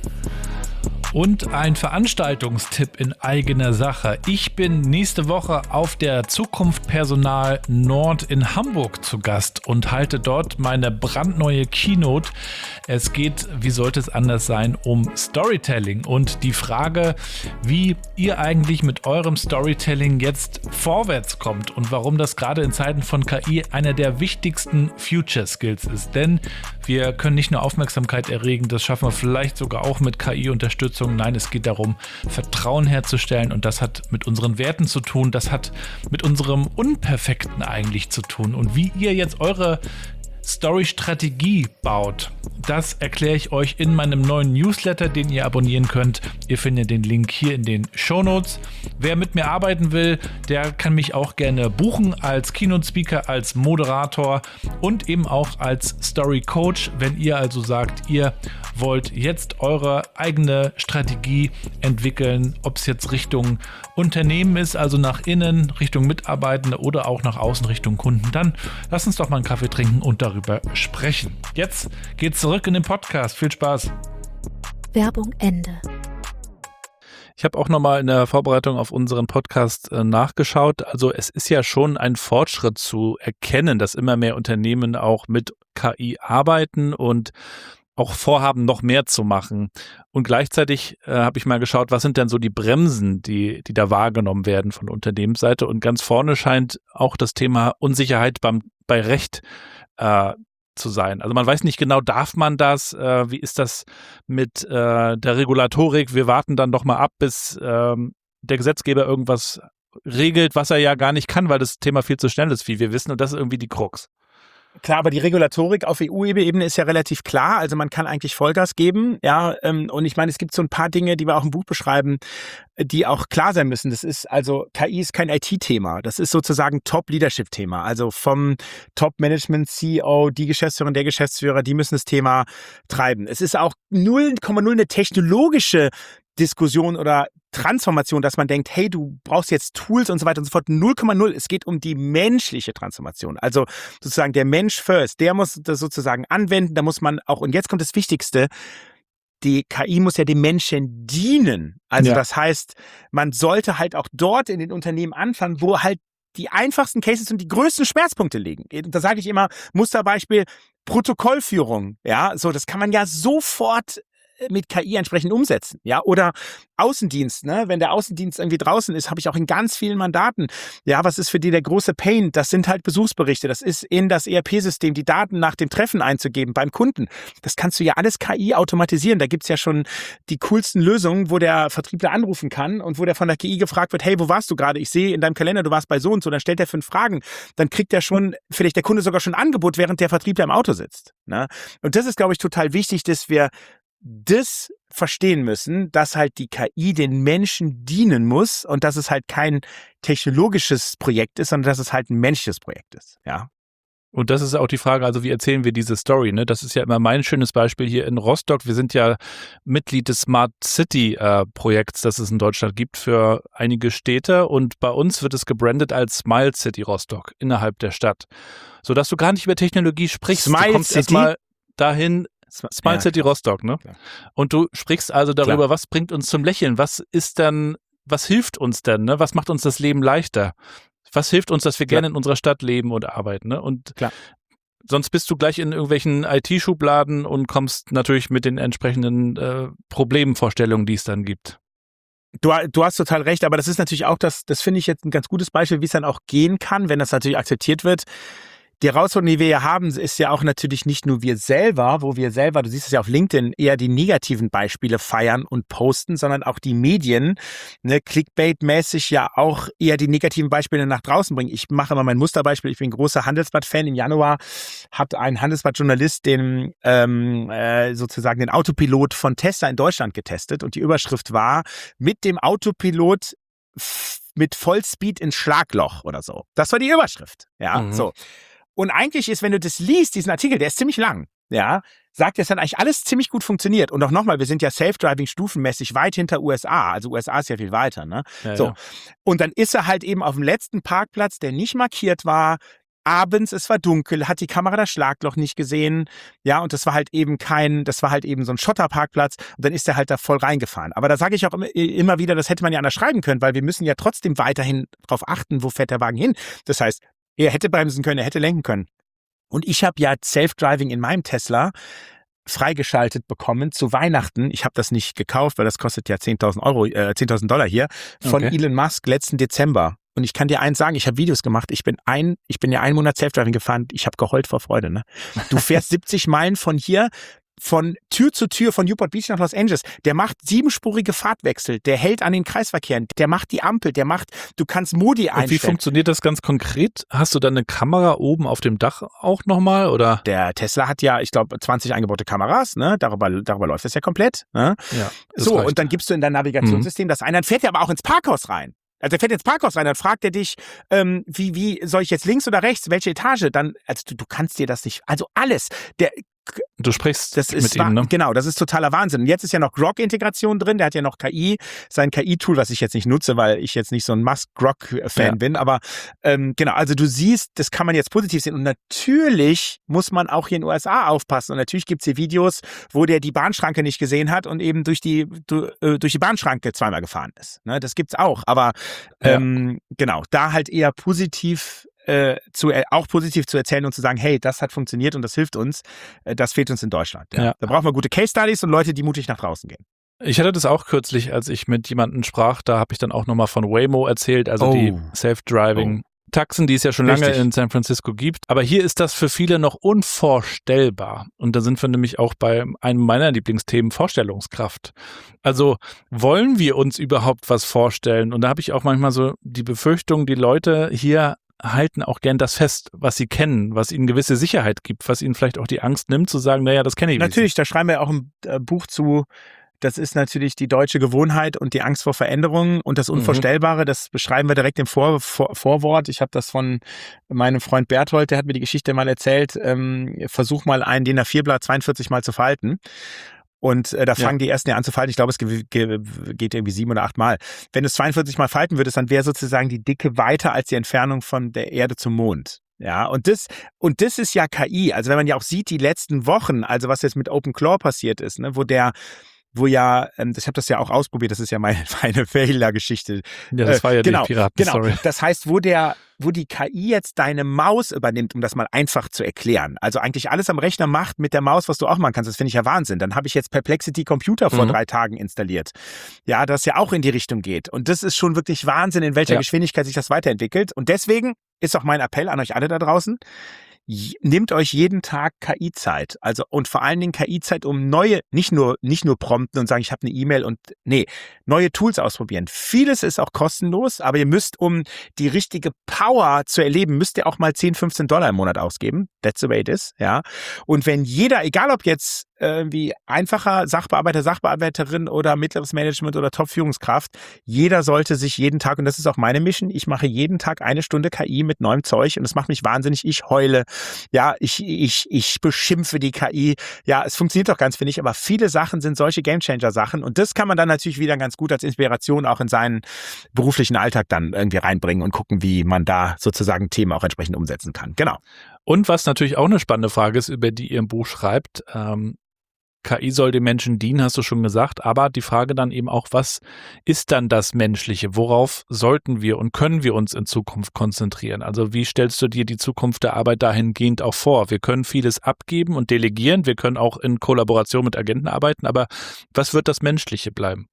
Und ein Veranstaltungstipp in eigener Sache. Ich bin nächste Woche auf der Zukunft Personal Nord in Hamburg zu Gast und halte dort meine brandneue Keynote. Es geht, wie sollte es anders sein, um Storytelling und die Frage, wie ihr eigentlich mit eurem Storytelling jetzt vorwärts kommt und warum das gerade in Zeiten von K I einer der wichtigsten Future Skills ist. Denn wir können nicht nur Aufmerksamkeit erregen, das schaffen wir vielleicht sogar auch mit K I-Unterstützung. Nein, es geht darum, Vertrauen herzustellen und das hat mit unseren Werten zu tun, das hat mit unserem Unperfekten eigentlich zu tun und wie ihr jetzt eure Story-Strategie baut. Das erkläre ich euch in meinem neuen Newsletter, den ihr abonnieren könnt. Ihr findet den Link hier in den Shownotes. Wer mit mir arbeiten will, der kann mich auch gerne buchen als Keynote-Speaker, als Moderator und eben auch als Story-Coach, wenn ihr also sagt, ihr wollt jetzt eure eigene Strategie entwickeln, ob es jetzt Richtung Unternehmen ist, also nach innen, Richtung Mitarbeitende oder auch nach außen Richtung Kunden, dann lasst uns doch mal einen Kaffee trinken und darüber sprechen. Jetzt geht's zurück in den Podcast. Viel Spaß. Werbung Ende. Ich habe auch nochmal in der Vorbereitung auf unseren Podcast äh, nachgeschaut. Also es ist ja schon ein Fortschritt zu erkennen, dass immer mehr Unternehmen auch mit K I arbeiten und auch vorhaben, noch mehr zu machen. Und gleichzeitig äh, habe ich mal geschaut, was sind denn so die Bremsen, die, die da wahrgenommen werden von Unternehmensseite. Und ganz vorne scheint auch das Thema Unsicherheit beim, bei Recht äh, zu sein. Also man weiß nicht genau, darf man das? Äh, wie ist das mit äh, der Regulatorik? Wir warten dann doch mal ab, bis ähm, der Gesetzgeber irgendwas regelt, was er ja gar nicht kann, weil das Thema viel zu schnell ist, wie wir wissen. Und das ist irgendwie die Krux. Klar, aber die Regulatorik auf E U-Ebene ist ja relativ klar. Also man kann eigentlich Vollgas geben. Ja, ähm, und ich meine, es gibt so ein paar Dinge, die wir auch im Buch beschreiben, die auch klar sein müssen. Das ist also, K I ist kein I T-Thema. Das ist sozusagen Top-Leadership-Thema. Also vom Top-Management-C E O, die Geschäftsführerin, der Geschäftsführer, die müssen das Thema treiben. Es ist auch null Komma null eine technologische Diskussion oder Transformation, dass man denkt, hey, du brauchst jetzt Tools und so weiter und so fort. null Komma null. Es geht um die menschliche Transformation. Also sozusagen der Mensch first, der muss das sozusagen anwenden. Da muss man auch, und jetzt kommt das Wichtigste, die K I muss ja dem Menschen dienen. Also ja. Das heißt, man sollte halt auch dort in den Unternehmen anfangen, wo halt die einfachsten Cases und die größten Schmerzpunkte liegen. Da sage ich immer, Musterbeispiel, Protokollführung. Ja, so, das kann man ja sofort mit K I entsprechend umsetzen, ja, oder Außendienst, ne, wenn der Außendienst irgendwie draußen ist, habe ich auch in ganz vielen Mandaten, ja, was ist für die der große Pain? Das sind halt Besuchsberichte, das ist in das E R P-System, die Daten nach dem Treffen einzugeben beim Kunden, das kannst du ja alles K I automatisieren, da gibt's ja schon die coolsten Lösungen, wo der Vertriebler anrufen kann und wo der von der K I gefragt wird, hey, wo warst du gerade? Ich sehe in deinem Kalender, du warst bei so und so, dann stellt er fünf Fragen, dann kriegt er schon, vielleicht der Kunde sogar schon ein Angebot, während der Vertriebler im Auto sitzt, ne, und das ist, glaube ich, total wichtig, dass wir das verstehen müssen, dass halt die K I den Menschen dienen muss und dass es halt kein technologisches Projekt ist, sondern dass es halt ein menschliches Projekt ist, ja. Und das ist auch die Frage, also wie erzählen wir diese Story, ne? Das ist ja immer mein schönes Beispiel hier in Rostock. Wir sind ja Mitglied des Smart City äh, Projekts, das es in Deutschland gibt für einige Städte. Und bei uns wird es gebrandet als Smile City Rostock innerhalb der Stadt. Sodass du gar nicht über Technologie sprichst. Smile du kommst City? erstmal dahin, Sm- Smile ja, City klar. Rostock, ne? Klar. Und du sprichst also darüber, Klar. was bringt uns zum Lächeln? Was ist denn, was hilft uns denn, ne? Was macht uns das Leben leichter? Was hilft uns, dass wir Klar. gerne in unserer Stadt leben und arbeiten, ne? Und Klar. sonst bist du gleich in irgendwelchen I T-Schubladen und kommst natürlich mit den entsprechenden äh, Problemvorstellungen, die es dann gibt. Du, du hast total recht, aber das ist natürlich auch das, das finde ich jetzt ein ganz gutes Beispiel, wie es dann auch gehen kann, wenn das natürlich akzeptiert wird. Die Herausforderung, die wir hier haben, ist ja auch natürlich nicht nur wir selber, wo wir selber, du siehst es ja auf LinkedIn, eher die negativen Beispiele feiern und posten, sondern auch die Medien, ne, Clickbait-mäßig ja auch eher die negativen Beispiele nach draußen bringen. Ich mache immer mein Musterbeispiel, ich bin ein großer Handelsblatt-Fan. Im Januar hat ein Handelsblatt-Journalist den ähm, äh, sozusagen den Autopilot von Tesla in Deutschland getestet und die Überschrift war, mit dem Autopilot f- mit Vollspeed ins Schlagloch oder so. Das war die Überschrift, ja, Mhm. so. Und eigentlich ist, wenn du das liest, diesen Artikel, der ist ziemlich lang, ja, sagt, dass dann eigentlich alles ziemlich gut funktioniert. Und auch nochmal, wir sind ja Self-Driving stufenmäßig weit hinter U S A. Also U S A ist ja viel weiter, ne? Ja, so. ja. Und dann ist er halt eben auf dem letzten Parkplatz, der nicht markiert war, abends, es war dunkel, hat die Kamera das Schlagloch nicht gesehen, ja, und das war halt eben kein, das war halt eben so ein Schotterparkplatz und dann ist er halt da voll reingefahren. Aber da sage ich auch immer, immer wieder, das hätte man ja anders schreiben können, weil wir müssen ja trotzdem weiterhin darauf achten, wo fährt der Wagen hin. Das heißt, er hätte bremsen können, er hätte lenken können. Und ich habe ja Self-Driving in meinem Tesla freigeschaltet bekommen zu Weihnachten. Ich habe das nicht gekauft, weil das kostet ja zehntausend Euro, äh, zehntausend Dollar hier, von Okay. Elon Musk letzten Dezember. Und ich kann dir eins sagen, ich habe Videos gemacht. Ich bin ein, ich bin ja einen Monat Self-Driving gefahren. Ich habe geheult vor Freude. Ne? Du fährst siebzig Meilen von hier, von Tür zu Tür, von Newport Beach nach Los Angeles. Der macht siebenspurige Fahrtwechsel. Der hält an den Kreisverkehren. Der macht die Ampel. Der macht, du kannst Modi Und wie einstellen. funktioniert das ganz konkret? Hast du dann eine Kamera oben auf dem Dach auch nochmal, oder? Der Tesla hat ja, ich glaube, zwanzig eingebaute Kameras. Ne? Darüber, darüber läuft das ja komplett. Ne? Ja. das So, reicht. und dann gibst du in dein Navigationssystem das ein. Dann fährt er aber auch ins Parkhaus rein. Also er fährt ins Parkhaus rein, dann fragt er dich, ähm, wie, wie soll ich jetzt links oder rechts, welche Etage? Dann, also du, du kannst dir das nicht, also alles. Der, Du sprichst das mit ist ihm, ne? Genau, das ist totaler Wahnsinn. Und jetzt ist ja noch Grok-Integration drin, der hat ja noch K I, sein K I-Tool, was ich jetzt nicht nutze, weil ich jetzt nicht so ein Musk-Grok-Fan Ja. bin, aber ähm, genau, also du siehst, das kann man jetzt positiv sehen und natürlich muss man auch hier in den U S A aufpassen und natürlich gibt's hier Videos, wo der die Bahnschranke nicht gesehen hat und eben durch die du, äh, durch die Bahnschranke zweimal gefahren ist. Ne, das gibt's auch, aber Ja. ähm, genau, da halt eher positiv Äh, zu, äh, auch positiv zu erzählen und zu sagen, hey, das hat funktioniert und das hilft uns, äh, das fehlt uns in Deutschland. Ja. Ja. Da brauchen wir gute Case Studies und Leute, die mutig nach draußen gehen. Ich hatte das auch kürzlich, als ich mit jemandem sprach, da habe ich dann auch nochmal von Waymo erzählt, also die Oh. Self-Driving Taxen, die es ja schon lange Richtig. in San Francisco gibt. Aber hier ist das für viele noch unvorstellbar. Und da sind wir nämlich auch bei einem meiner Lieblingsthemen, Vorstellungskraft. Also wollen wir uns überhaupt was vorstellen? Und da habe ich auch manchmal so die Befürchtung, die Leute hier halten auch gern das fest, was sie kennen, was ihnen gewisse Sicherheit gibt, was ihnen vielleicht auch die Angst nimmt, zu sagen, naja, das kenne ich Natürlich, da schreiben wir auch ein äh, Buch zu. Das ist natürlich die deutsche Gewohnheit und die Angst vor Veränderungen und das Unvorstellbare. Das beschreiben wir direkt im Vor Vor Vorwort. Ich habe das von meinem Freund Berthold, der hat mir die Geschichte mal erzählt. Ähm, versuch mal ein D I N A vier Blatt zweiundvierzig Mal zu falten. Und äh, da fangen ja. die ersten ja an zu falten. Ich glaube, es ge- ge- geht irgendwie sieben oder acht Mal. Wenn du es zweiundvierzig Mal falten würdest, dann wäre sozusagen die Dicke weiter als die Entfernung von der Erde zum Mond. Ja, und das, und das ist ja K I. Also wenn man ja auch sieht, die letzten Wochen, also was jetzt mit OpenClaw passiert ist, ne, wo der wo ja, ähm, ich habe das ja auch ausprobiert, das ist ja meine, meine Fehler-Geschichte. Ja, das war ja äh, genau, die Piraten, genau. sorry. Das heißt, wo der, wo die K I jetzt deine Maus übernimmt, um das mal einfach zu erklären, also eigentlich alles am Rechner macht mit der Maus, was du auch machen kannst, das finde ich ja Wahnsinn. Dann habe ich jetzt Perplexity Computer vor mhm. drei Tagen installiert. Ja, das ja auch in die Richtung geht. Und das ist schon wirklich Wahnsinn, in welcher ja. Geschwindigkeit sich das weiterentwickelt. Und deswegen ist auch mein Appell an euch alle da draußen, nehmt euch jeden Tag K I-Zeit, also und vor allen Dingen K I-Zeit, um neue, nicht nur nicht nur prompten und sagen, ich habe eine E-Mail und nee, neue Tools ausprobieren. Vieles ist auch kostenlos, aber ihr müsst, um die richtige Power zu erleben, müsst ihr auch mal zehn, fünfzehn Dollar im Monat ausgeben. That's the way it is, ja. Und wenn jeder, egal ob jetzt irgendwie einfacher Sachbearbeiter, Sachbearbeiterin oder mittleres Management oder Top-Führungskraft, jeder sollte sich jeden Tag, und das ist auch meine Mission, ich mache jeden Tag eine Stunde K I mit neuem Zeug und das macht mich wahnsinnig. Ich heule ja, ich, ich, ich beschimpfe die K I. Ja, es funktioniert doch ganz, finde ich, aber viele Sachen sind solche Gamechanger-Sachen und das kann man dann natürlich wieder ganz gut als Inspiration auch in seinen beruflichen Alltag dann irgendwie reinbringen und gucken, wie man da sozusagen Themen auch entsprechend umsetzen kann. Genau. Und was natürlich auch eine spannende Frage ist, über die ihr im Buch schreibt, ähm, K I soll den Menschen dienen, hast du schon gesagt, aber die Frage dann eben auch, was ist dann das Menschliche? Worauf sollten wir und können wir uns in Zukunft konzentrieren? Also wie stellst du dir die Zukunft der Arbeit dahingehend auch vor? Wir können vieles abgeben und delegieren, wir können auch in Kollaboration mit Agenten arbeiten, aber was wird das Menschliche bleiben?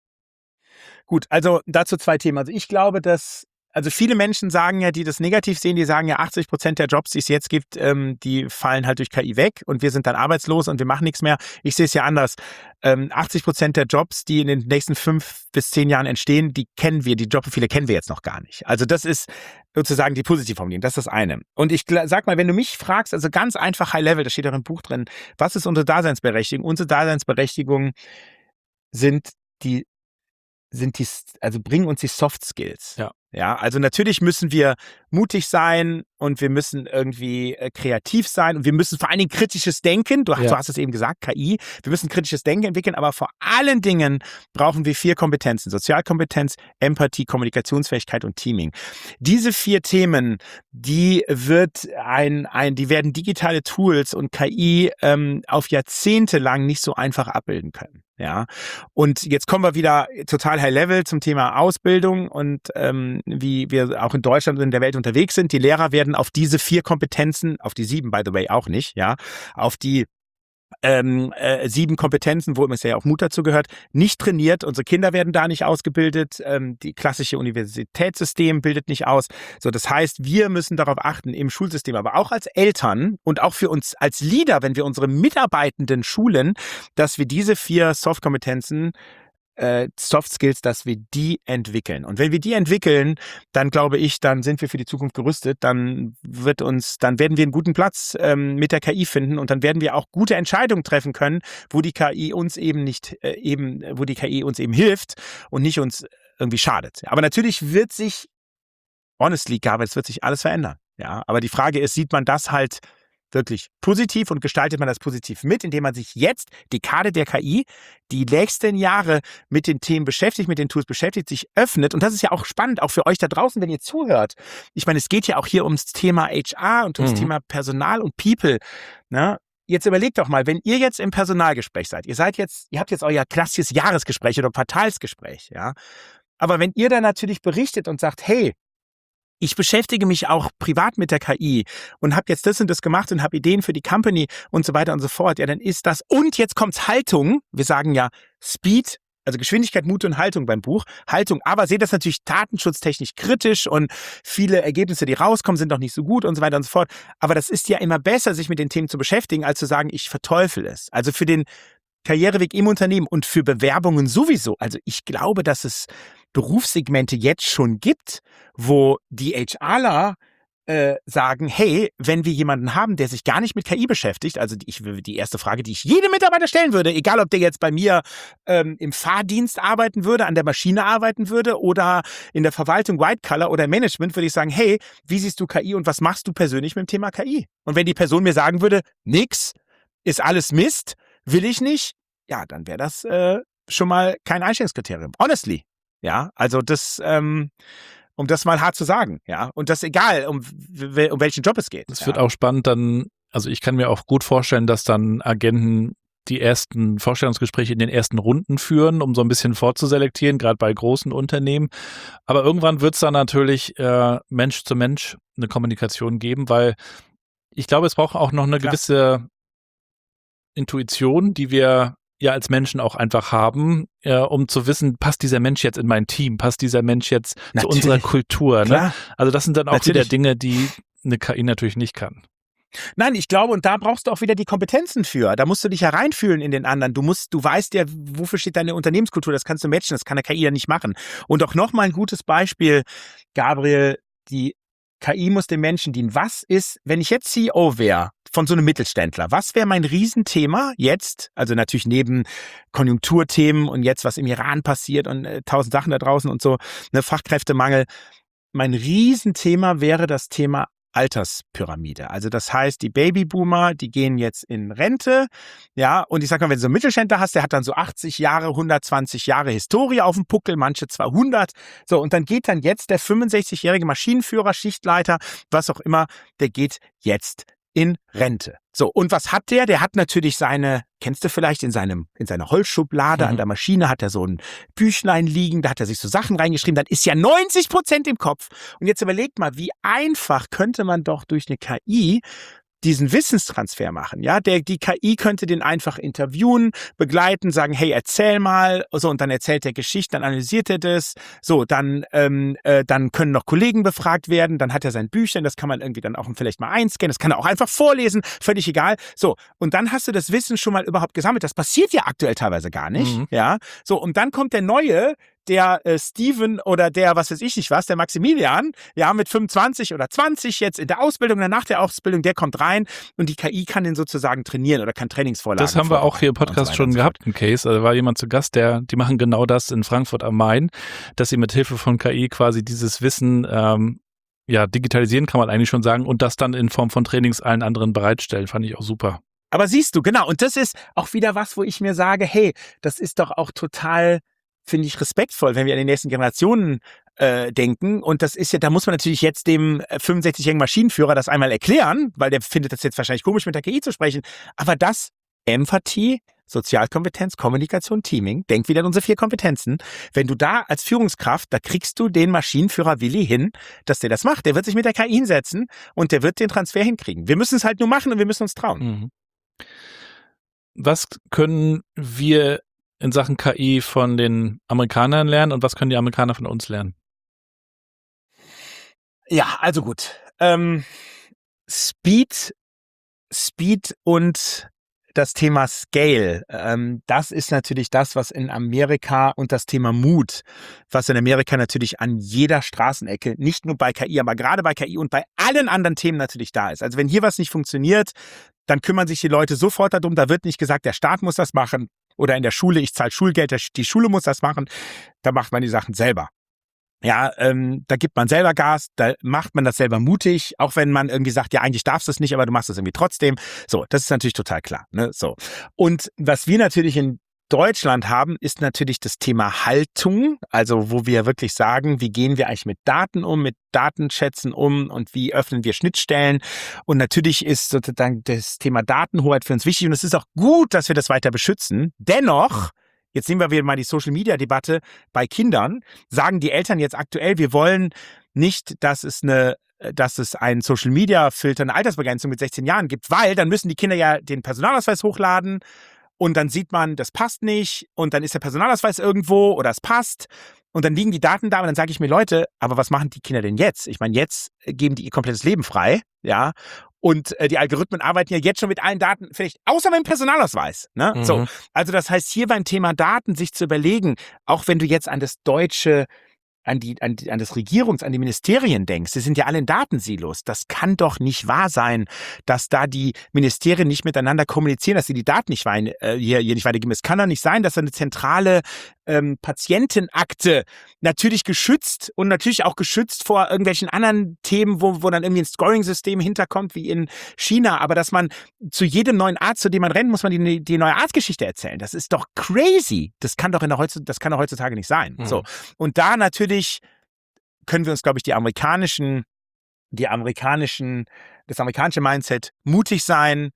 Gut, also dazu zwei Themen. Also ich glaube, dass Also viele Menschen sagen ja, die das negativ sehen, die sagen ja, achtzig Prozent der Jobs, die es jetzt gibt, ähm, die fallen halt durch K I weg und wir sind dann arbeitslos und wir machen nichts mehr. Ich sehe es ja anders. Ähm, achtzig Prozent der Jobs, die in den nächsten fünf bis zehn Jahren entstehen, die kennen wir, die Jobprofile kennen wir jetzt noch gar nicht. Also das ist sozusagen die Positivformulierung, das ist das eine. Und ich sag mal, wenn du mich fragst, also ganz einfach High Level, das steht auch im Buch drin, was ist unsere Daseinsberechtigung? Unsere Daseinsberechtigung sind die sind die, also bringen uns die Soft Skills. Ja. Ja, also natürlich müssen wir mutig sein und wir müssen irgendwie äh, kreativ sein und wir müssen vor allen Dingen kritisches Denken, du, ja. du hast es eben gesagt, K I, wir müssen kritisches Denken entwickeln, aber vor allen Dingen brauchen wir vier Kompetenzen, Sozialkompetenz, Empathie, Kommunikationsfähigkeit und Teaming. Diese vier Themen, die wird ein, ein, die werden digitale Tools und K I ähm, auf Jahrzehnte lang nicht so einfach abbilden können. Ja, und jetzt kommen wir wieder total high level zum Thema Ausbildung und ähm, wie wir auch in Deutschland und in der Welt unterwegs sind. Die Lehrer werden auf diese vier Kompetenzen, auf die sieben, by the way, auch nicht, ja, auf die Ähm, äh, sieben Kompetenzen, wo es ja auch Mut dazu gehört, nicht trainiert. Unsere Kinder werden da nicht ausgebildet. Ähm, die klassische Universitätssystem bildet nicht aus. So, das heißt, wir müssen darauf achten im Schulsystem, aber auch als Eltern und auch für uns als Leader, wenn wir unsere Mitarbeitenden schulen, dass wir diese vier Soft-Kompetenzen Soft Skills, dass wir die entwickeln. Und wenn wir die entwickeln, dann glaube ich, dann sind wir für die Zukunft gerüstet, dann wird uns, dann werden wir einen guten Platz ähm, mit der K I finden und dann werden wir auch gute Entscheidungen treffen können, wo die K I uns eben nicht, äh, eben, wo die K I uns eben hilft und nicht uns irgendwie schadet. Aber natürlich wird sich, honestly, Gabriel, es wird sich alles verändern. Ja, aber die Frage ist, sieht man das halt wirklich positiv und gestaltet man das positiv mit, indem man sich jetzt, Dekade der K I, die nächsten Jahre mit den Themen beschäftigt, mit den Tools beschäftigt, sich öffnet. Und das ist ja auch spannend, auch für euch da draußen, wenn ihr zuhört. Ich meine, es geht ja auch hier ums Thema H R und ums mhm. Thema Personal und People. Ne? Jetzt überlegt doch mal, wenn ihr jetzt im Personalgespräch seid, ihr seid jetzt, ihr habt jetzt euer klassisches Jahresgespräch oder Quartalsgespräch, ja. Aber wenn ihr dann natürlich berichtet und sagt, hey, ich beschäftige mich auch privat mit der K I und habe jetzt das und das gemacht und habe Ideen für die Company und so weiter und so fort. Ja, dann ist das. Und jetzt kommt's Haltung. Wir sagen ja Speed, also Geschwindigkeit, Mut und Haltung beim Buch. Haltung, aber seht das natürlich datenschutztechnisch kritisch und viele Ergebnisse, die rauskommen, sind noch nicht so gut und so weiter und so fort. Aber das ist ja immer besser, sich mit den Themen zu beschäftigen, als zu sagen, ich verteufel es. Also für den Karriereweg im Unternehmen und für Bewerbungen sowieso. Also ich glaube, dass es Berufssegmente jetzt schon gibt, wo die HRler äh, sagen, hey, wenn wir jemanden haben, der sich gar nicht mit K I beschäftigt, also die, ich, die erste Frage, die ich jedem Mitarbeiter stellen würde, egal ob der jetzt bei mir ähm, im Fahrdienst arbeiten würde, an der Maschine arbeiten würde oder in der Verwaltung White Collar oder im Management, würde ich sagen, hey, wie siehst du K I und was machst du persönlich mit dem Thema K I? Und wenn die Person mir sagen würde, nix, ist alles Mist, will ich nicht, ja, dann wäre das äh, schon mal kein Einstellungskriterium. Honestly. Ja, also das, ähm, um das mal hart zu sagen, ja, und das egal, um, um welchen Job es geht. Es ja. wird auch spannend dann, also ich kann mir auch gut vorstellen, dass dann Agenten die ersten Vorstellungsgespräche in den ersten Runden führen, um so ein bisschen vorzuselektieren, gerade bei großen Unternehmen. Aber irgendwann wird es dann natürlich äh, Mensch zu Mensch eine Kommunikation geben, weil ich glaube, es braucht auch noch eine Klar. gewisse Intuition, die wir ja als Menschen auch einfach haben, äh, um zu wissen, passt dieser Mensch jetzt in mein Team, passt dieser Mensch jetzt natürlich. zu unserer Kultur. Ne? Also das sind dann auch natürlich. wieder Dinge, die eine K I natürlich nicht kann. Nein, ich glaube, und da brauchst du auch wieder die Kompetenzen für. Da musst du dich ja reinfühlen in den anderen. Du musst, du weißt ja, wofür steht deine Unternehmenskultur, das kannst du matchen, das kann eine K I ja nicht machen. Und auch nochmal ein gutes Beispiel, Gabriel, die K I muss den Menschen dienen. Was ist, wenn ich jetzt C E O wäre von so einem Mittelständler, was wäre mein Riesenthema jetzt, also natürlich neben Konjunkturthemen und jetzt, was im Iran passiert und äh, tausend Sachen da draußen und so, ne, Fachkräftemangel. Mein Riesenthema wäre das Thema Alterspyramide. Also das heißt, die Babyboomer, die gehen jetzt in Rente, ja, und ich sag mal, wenn du so einen Mittelständler hast, der hat dann so achtzig Jahre, hundertzwanzig Jahre Historie auf dem Puckel, manche zweihundert, so, und dann geht dann jetzt der fünfundsechzigjährige Maschinenführer, Schichtleiter, was auch immer, der geht jetzt in Rente. So, und was hat der? Der hat natürlich seine, kennst du vielleicht, in seinem in seiner Holzschublade mhm. an der Maschine hat er so ein Büchlein liegen, da hat er sich so Sachen reingeschrieben, dann ist ja neunzig Prozent im Kopf. Und jetzt überlegt mal, wie einfach könnte man doch durch eine K I diesen Wissenstransfer machen, ja, der, die K I könnte den einfach interviewen, begleiten, sagen, hey, erzähl mal, so, und dann erzählt er Geschichten, dann analysiert er das, so, dann, ähm, äh, dann können noch Kollegen befragt werden, dann hat er sein Büchlein, das kann man irgendwie dann auch vielleicht mal einscannen, das kann er auch einfach vorlesen, völlig egal, so, und dann hast du das Wissen schon mal überhaupt gesammelt, das passiert ja aktuell teilweise gar nicht, mhm. ja, so, und dann kommt der Neue, der äh, Steven oder der, was weiß ich nicht was, der Maximilian, ja, mit fünfundzwanzig oder zwanzig jetzt in der Ausbildung, dann nach der Ausbildung, der kommt rein und die K I kann den sozusagen trainieren oder kann Trainingsvorlagen. Das haben wir auch hier im Podcast so schon gehabt, ein Case. Also war jemand zu Gast, der, die machen genau das in Frankfurt am Main, dass sie mit Hilfe von K I quasi dieses Wissen ähm, ja, digitalisieren, kann man eigentlich schon sagen, und das dann in Form von Trainings allen anderen bereitstellen. Fand ich auch super. Aber siehst du, genau, und das ist auch wieder was, wo ich mir sage, hey, das ist doch auch total, finde ich, respektvoll, wenn wir an die nächsten Generationen äh, denken. Und das ist ja, da muss man natürlich jetzt dem fünfundsechzigjährigen Maschinenführer das einmal erklären, weil der findet das jetzt wahrscheinlich komisch, mit der K I zu sprechen. Aber das, Empathie, Sozialkompetenz, Kommunikation, Teaming, denk wieder an unsere vier Kompetenzen. Wenn du da als Führungskraft, da kriegst du den Maschinenführer Willi hin, dass der das macht. Der wird sich mit der K I hinsetzen und der wird den Transfer hinkriegen. Wir müssen es halt nur machen und wir müssen uns trauen. Mhm. Was können wir in Sachen K I von den Amerikanern lernen und was können die Amerikaner von uns lernen? Ja, also gut. Ähm, Speed, Speed und das Thema Scale, ähm, das ist natürlich das, was in Amerika, und das Thema Mut, was in Amerika natürlich an jeder Straßenecke, nicht nur bei K I, aber gerade bei K I und bei allen anderen Themen natürlich da ist. Also wenn hier was nicht funktioniert, dann kümmern sich die Leute sofort darum, da wird nicht gesagt, der Staat muss das machen oder in der Schule, ich zahle Schulgeld, die Schule muss das machen, da macht man die Sachen selber. Ja, ähm, da gibt man selber Gas, da macht man das selber mutig, auch wenn man irgendwie sagt, ja, eigentlich darfst du es nicht, aber du machst es irgendwie trotzdem. So, das ist natürlich total klar, ne? So. Und was wir natürlich in Deutschland haben, ist natürlich das Thema Haltung, also wo wir wirklich sagen, wie gehen wir eigentlich mit Daten um, mit Datenschätzen um und wie öffnen wir Schnittstellen. Und natürlich ist sozusagen das Thema Datenhoheit für uns wichtig und es ist auch gut, dass wir das weiter beschützen. Dennoch, jetzt nehmen wir wieder mal die Social-Media-Debatte bei Kindern, sagen die Eltern jetzt aktuell, wir wollen nicht, dass es eine dass es einen Social-Media-Filter, eine Altersbegrenzung mit sechzehn Jahren gibt, weil dann müssen die Kinder ja den Personalausweis hochladen und dann sieht man, das passt nicht und dann ist der Personalausweis irgendwo oder es passt und dann liegen die Daten da und dann sage ich mir, Leute, aber was machen die Kinder denn jetzt? Ich meine, jetzt geben die ihr komplettes Leben frei, ja, und äh, die Algorithmen arbeiten ja jetzt schon mit allen Daten, vielleicht außer beim Personalausweis, ne? Mhm. So, also das heißt, hier beim Thema Daten sich zu überlegen, auch wenn du jetzt an das deutsche An, die, an, die, an das Regierungs-, an die Ministerien denkst, die sind ja alle in Datensilos. Das kann doch nicht wahr sein, dass da die Ministerien nicht miteinander kommunizieren, dass sie die Daten nicht wein, äh, hier, hier nicht weitergeben. Es kann doch nicht sein, dass eine zentrale ähm, Patientenakte natürlich geschützt und natürlich auch geschützt vor irgendwelchen anderen Themen, wo, wo dann irgendwie ein Scoring-System hinterkommt, wie in China, aber dass man zu jedem neuen Arzt, zu dem man rennt, muss man die, die neue Arztgeschichte erzählen. Das ist doch crazy. Das kann doch in der Heutzutage, das kann doch heutzutage nicht sein. Mhm. So. Und da natürlich können wir uns, glaube ich, die amerikanischen, die amerikanischen, das amerikanische Mindset mutig sein,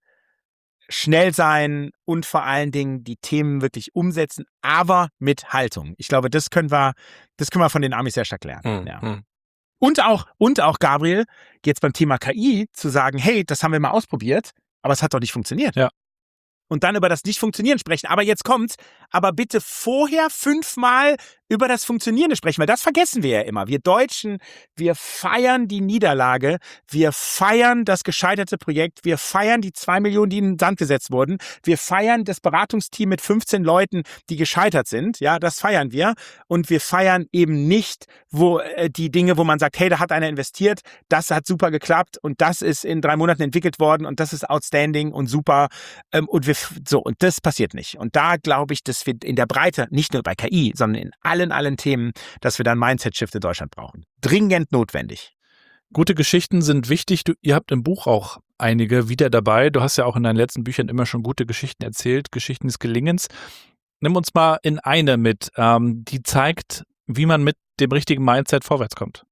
schnell sein und vor allen Dingen die Themen wirklich umsetzen, aber mit Haltung. Ich glaube, das können wir, das können wir von den Amis sehr stark lernen. Mhm. Ja. Und auch, und auch, Gabriel, jetzt beim Thema K I zu sagen, hey, das haben wir mal ausprobiert, aber es hat doch nicht funktioniert. Ja. Und dann über das Nicht-Funktionieren sprechen. Aber jetzt kommt's, aber bitte vorher fünfmal über das Funktionierende sprechen, weil das vergessen wir ja immer. Wir Deutschen, wir feiern die Niederlage, wir feiern das gescheiterte Projekt, wir feiern die zwei Millionen, die in den Sand gesetzt wurden, wir feiern das Beratungsteam mit fünfzehn Leuten, die gescheitert sind, ja, das feiern wir. Und wir feiern eben nicht, wo äh, die Dinge, wo man sagt, hey, da hat einer investiert, das hat super geklappt und das ist in drei Monaten entwickelt worden und das ist outstanding und super ähm, und wir so, und das passiert nicht. Und da glaube ich, dass wir in der Breite, nicht nur bei K I, sondern in allen, allen Themen, dass wir dann Mindset-Shift in Deutschland brauchen. Dringend notwendig. Gute Geschichten sind wichtig. Du, ihr habt im Buch auch einige wieder dabei. Du hast ja auch in deinen letzten Büchern immer schon gute Geschichten erzählt, Geschichten des Gelingens. Nimm uns mal in eine mit, ähm, die zeigt, wie man mit dem richtigen Mindset vorwärts kommt.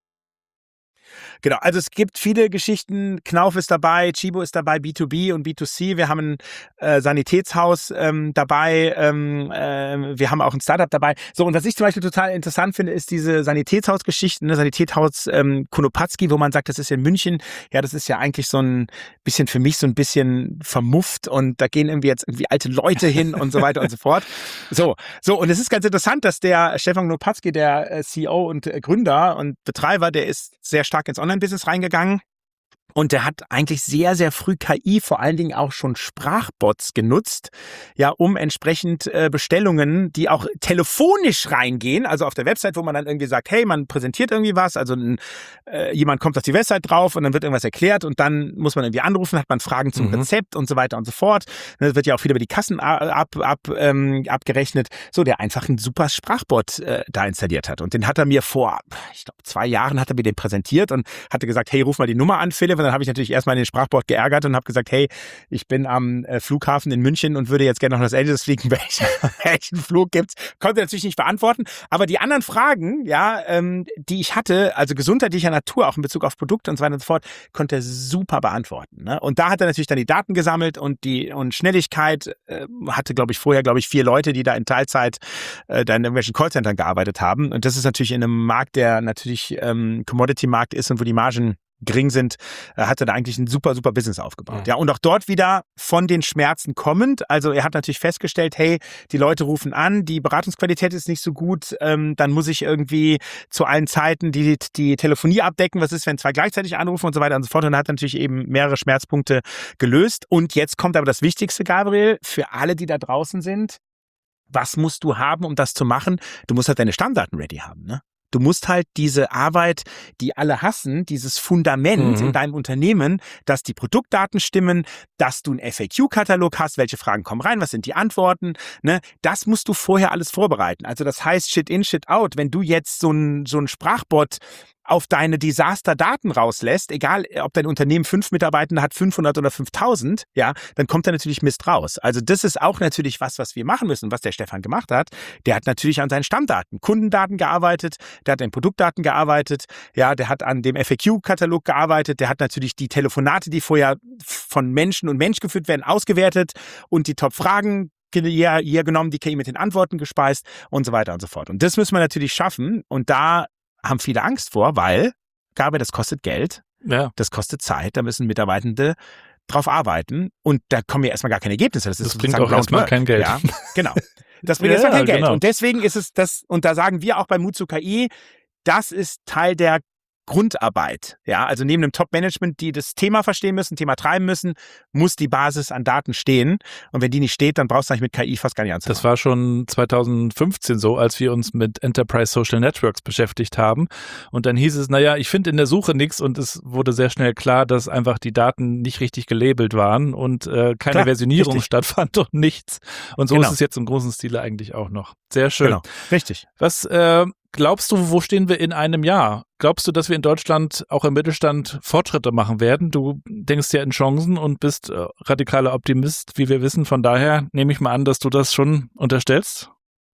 Genau, also es gibt viele Geschichten. Knauf ist dabei, Chibo ist dabei, B zwei B und B zwei C. Wir haben ein äh, Sanitätshaus ähm, dabei. Ähm, äh, wir haben auch ein Startup dabei. So, und was ich zum Beispiel total interessant finde, ist diese Sanitätshausgeschichten, ne? Sanitätshaus ähm, Konopatski, wo man sagt, das ist in München. Ja, das ist ja eigentlich so ein bisschen für mich so ein bisschen vermufft und da gehen irgendwie jetzt irgendwie alte Leute hin und so weiter und so fort. So, so, und es ist ganz interessant, dass der Stefan Konopatski, der äh, C E O und äh, Gründer und Betreiber, der ist sehr stark ins Online-Business reingegangen. Und der hat eigentlich sehr, sehr früh K I, vor allen Dingen auch schon Sprachbots genutzt, ja, um entsprechend äh, Bestellungen, die auch telefonisch reingehen, also auf der Website, wo man dann irgendwie sagt, hey, man präsentiert irgendwie was, also ein, äh, jemand kommt auf die Website drauf und dann wird irgendwas erklärt und dann muss man irgendwie anrufen, hat man Fragen zum mhm. Rezept und so weiter und so fort. Das wird ja auch viel über die Kassen ab, ab, ähm, abgerechnet. So, der einfach einen super Sprachbot äh, da installiert hat. Und den hat er mir vor, ich glaube, zwei Jahren hat er mir den präsentiert und hatte gesagt, hey, ruf mal die Nummer an, Philipp. Und dann habe ich natürlich erstmal den Sprachbot geärgert und habe gesagt, hey, ich bin am äh, Flughafen in München und würde jetzt gerne nach Los Angeles fliegen. Welchen, welchen Flug gibt's? Konnte natürlich nicht beantworten. Aber die anderen Fragen, ja, ähm, die ich hatte, also gesundheitlicher Natur, auch in Bezug auf Produkte und so weiter und so fort, konnte er super beantworten. Ne? Und da hat er natürlich dann die Daten gesammelt und die und Schnelligkeit äh, hatte, glaube ich, vorher, glaube ich, vier Leute, die da in Teilzeit äh, da in irgendwelchen Callcentern gearbeitet haben. Und das ist natürlich in einem Markt, der natürlich ähm, Commodity-Markt ist und wo die Margen gering sind, hat er da eigentlich ein super, super Business aufgebaut. Ja. Ja, und auch dort wieder von den Schmerzen kommend. Also er hat natürlich festgestellt, hey, die Leute rufen an, die Beratungsqualität ist nicht so gut, ähm, dann muss ich irgendwie zu allen Zeiten die, die Telefonie abdecken. Was ist, wenn zwei gleichzeitig anrufen und so weiter und so fort. Und er hat natürlich eben mehrere Schmerzpunkte gelöst. Und jetzt kommt aber das Wichtigste, Gabriel, für alle, die da draußen sind. Was musst du haben, um das zu machen? Du musst halt deine Stammdaten ready haben, ne? Du musst halt diese Arbeit, die alle hassen, dieses Fundament mhm. in deinem Unternehmen, dass die Produktdaten stimmen, dass du einen F A Q-Katalog hast, welche Fragen kommen rein, was sind die Antworten, ne? Das musst du vorher alles vorbereiten. Also das heißt Shit in, Shit out. Wenn du jetzt so ein, so ein Sprachbot auf deine Desaster-Daten rauslässt, egal ob dein Unternehmen fünf Mitarbeiter hat, fünfhundert oder fünftausend, ja, dann kommt da natürlich Mist raus. Also das ist auch natürlich was, was wir machen müssen, was der Stefan gemacht hat. Der hat natürlich an seinen Stammdaten, Kundendaten gearbeitet, der hat an Produktdaten gearbeitet, ja, der hat an dem F A Q-Katalog gearbeitet, der hat natürlich die Telefonate, die vorher von Menschen und Mensch geführt werden, ausgewertet und die Top-Fragen hier, hier genommen, die K I mit den Antworten gespeist und so weiter und so fort. Und das müssen wir natürlich schaffen und da haben viele Angst vor, weil, Gabe, das kostet Geld, ja. Das kostet Zeit, da müssen Mitarbeitende drauf arbeiten und da kommen ja erstmal gar keine Ergebnisse. Das, ist das bringt auch erstmal kein Geld. Ja, genau. Das bringt ja, erstmal kein Geld. Genau. Und deswegen ist es das, und da sagen wir auch bei Mut zu K I, das ist Teil der Grundarbeit. Ja, also neben dem Top-Management, die das Thema verstehen müssen, Thema treiben müssen, muss die Basis an Daten stehen. Und wenn die nicht steht, dann brauchst du eigentlich mit K I fast gar nicht anzufangen. Das war schon zweitausendfünfzehn so, als wir uns mit Enterprise Social Networks beschäftigt haben. Und dann hieß es, naja, ich finde in der Suche nichts und es wurde sehr schnell klar, dass einfach die Daten nicht richtig gelabelt waren und äh, keine klar, Versionierung richtig. stattfand und nichts. Und so genau. ist es jetzt im großen Stile eigentlich auch noch. Sehr schön. Genau, richtig. Was äh, glaubst du, wo stehen wir in einem Jahr? Glaubst du, dass wir in Deutschland auch im Mittelstand Fortschritte machen werden? Du denkst ja in Chancen und bist äh, radikaler Optimist, wie wir wissen. Von daher nehme ich mal an, dass du das schon unterstellst.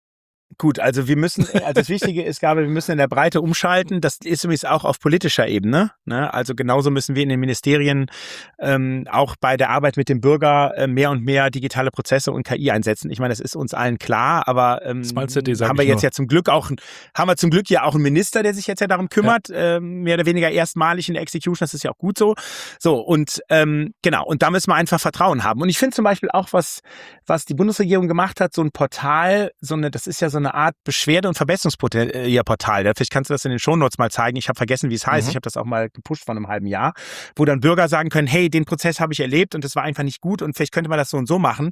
Gut, also wir müssen, also das Wichtige ist, Gabriel, wir müssen in der Breite umschalten. Das ist übrigens auch auf politischer Ebene. Ne? Also genauso müssen wir in den Ministerien ähm, auch bei der Arbeit mit dem Bürger äh, mehr und mehr digitale Prozesse und K I einsetzen. Ich meine, das ist uns allen klar, aber ähm, Smart City, haben wir jetzt nur. ja zum Glück auch, haben wir zum Glück ja auch einen Minister, der sich jetzt ja darum kümmert, ja. äh, mehr oder weniger erstmalig in der Execution. Das ist ja auch gut so. So und ähm, genau. Und da müssen wir einfach Vertrauen haben. Und ich finde zum Beispiel auch, was was die Bundesregierung gemacht hat, so ein Portal, so eine, das ist ja so eine Art Beschwerde- und Verbesserungsportal. Ja, vielleicht kannst du das in den Shownotes mal zeigen. Ich habe vergessen, wie es heißt. Mhm. Ich habe das auch mal gepusht vor einem halben Jahr, wo dann Bürger sagen können, hey, den Prozess habe ich erlebt und das war einfach nicht gut und vielleicht könnte man das so und so machen.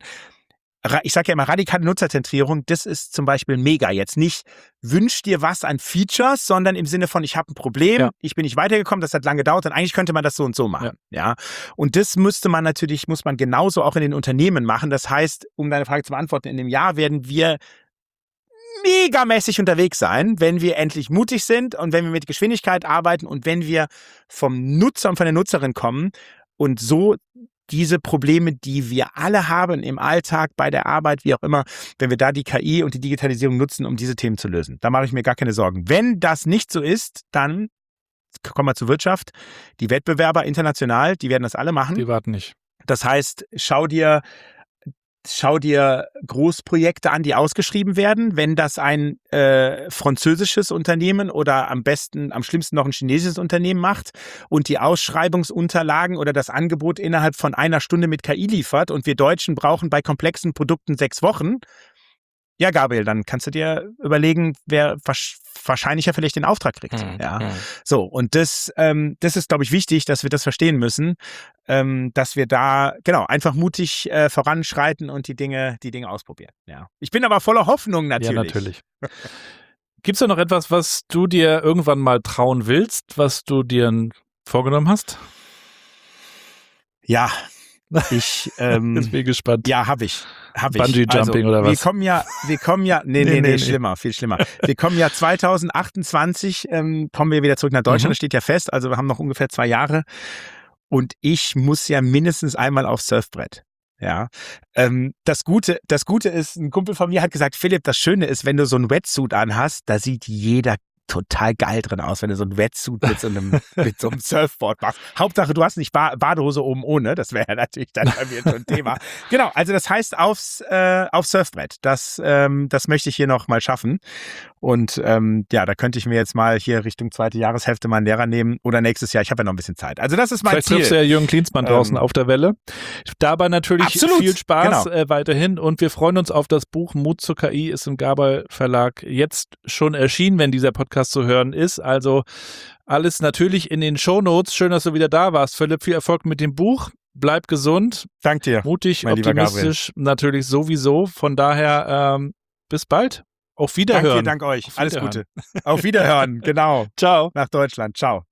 Ich sage ja immer, radikale Nutzerzentrierung, das ist zum Beispiel mega. Jetzt nicht, wünsch dir was an Features, sondern im Sinne von, ich habe ein Problem, ja. ich bin nicht weitergekommen, das hat lange gedauert und eigentlich könnte man das so und so machen. Ja. ja. Und das müsste man natürlich, muss man genauso auch in den Unternehmen machen. Das heißt, um deine Frage zu beantworten, in dem Jahr werden wir megamäßig unterwegs sein, wenn wir endlich mutig sind und wenn wir mit Geschwindigkeit arbeiten und wenn wir vom Nutzer und von der Nutzerin kommen und so diese Probleme, die wir alle haben im Alltag, bei der Arbeit, wie auch immer, wenn wir da die K I und die Digitalisierung nutzen, um diese Themen zu lösen. Da mache ich mir gar keine Sorgen. Wenn das nicht so ist, dann kommen wir zur Wirtschaft. Die Wettbewerber international, die werden das alle machen. Die warten nicht. Das heißt, schau dir Schau dir Großprojekte an, die ausgeschrieben werden. Wenn das ein äh, französisches Unternehmen oder am besten, am schlimmsten noch ein chinesisches Unternehmen macht und die Ausschreibungsunterlagen oder das Angebot innerhalb von einer Stunde mit K I liefert und wir Deutschen brauchen bei komplexen Produkten sechs Wochen, ja, Gabriel, dann kannst du dir überlegen, wer wahrscheinlich ja vielleicht den Auftrag kriegt. Mhm. Ja, so, und das, ähm, das ist, glaube ich, wichtig, dass wir das verstehen müssen, ähm, dass wir da, genau, einfach mutig äh, voranschreiten und die Dinge, die Dinge ausprobieren. Ja. Ich bin aber voller Hoffnung natürlich. Ja, natürlich. Gibt es da noch etwas, was du dir irgendwann mal trauen willst, was du dir vorgenommen hast? Ja, ich ähm, Jetzt bin ich gespannt. Ja, habe ich. Hab ich. Bungee Jumping also, oder was? Wir kommen ja, wir kommen ja, nee, nee, nee, nee, nee. schlimmer, viel schlimmer. Wir kommen ja zwanzig achtundzwanzig, ähm, kommen wir wieder zurück nach Deutschland, Mhm. das steht ja fest, also wir haben noch ungefähr zwei Jahre und ich muss ja mindestens einmal aufs Surfbrett. Ja, ähm, das Gute, das Gute ist, ein Kumpel von mir hat gesagt, Philipp, das Schöne ist, wenn du so ein Wetsuit anhast, da sieht jeder total geil drin aus, wenn du so ein Wetsuit mit so einem, mit so einem Surfboard machst. Hauptsache, du hast nicht ba- Badehose oben ohne, das wäre ja natürlich dann bei mir schon ein Thema. Genau, also das heißt aufs, äh, aufs Surfbrett. Das, ähm, das möchte ich hier noch mal schaffen. Und ähm, ja, da könnte ich mir jetzt mal hier Richtung zweite Jahreshälfte mal einen Lehrer nehmen oder nächstes Jahr. Ich habe ja noch ein bisschen Zeit. Also das ist mein Vielleicht Ziel. triffst du ja Jürgen Klinsmann draußen Ähm, auf der Welle. Dabei natürlich absolut, viel Spaß genau. äh, weiterhin und wir freuen uns auf das Buch Mut zur K I, ist im Gabriel Verlag jetzt schon erschienen, wenn dieser Podcast zu hören ist. Also alles natürlich in den Shownotes. Schön, dass du wieder da warst, Philipp. Viel Erfolg mit dem Buch. Bleib gesund, Dank dir. mutig, mein lieber optimistisch, natürlich sowieso. Von daher ähm, bis bald. Auf Wiederhören. Danke dir, dank euch. Auf Alles Wiederhören. Gute. Auf Wiederhören, genau. Ciao. Nach Deutschland. Ciao.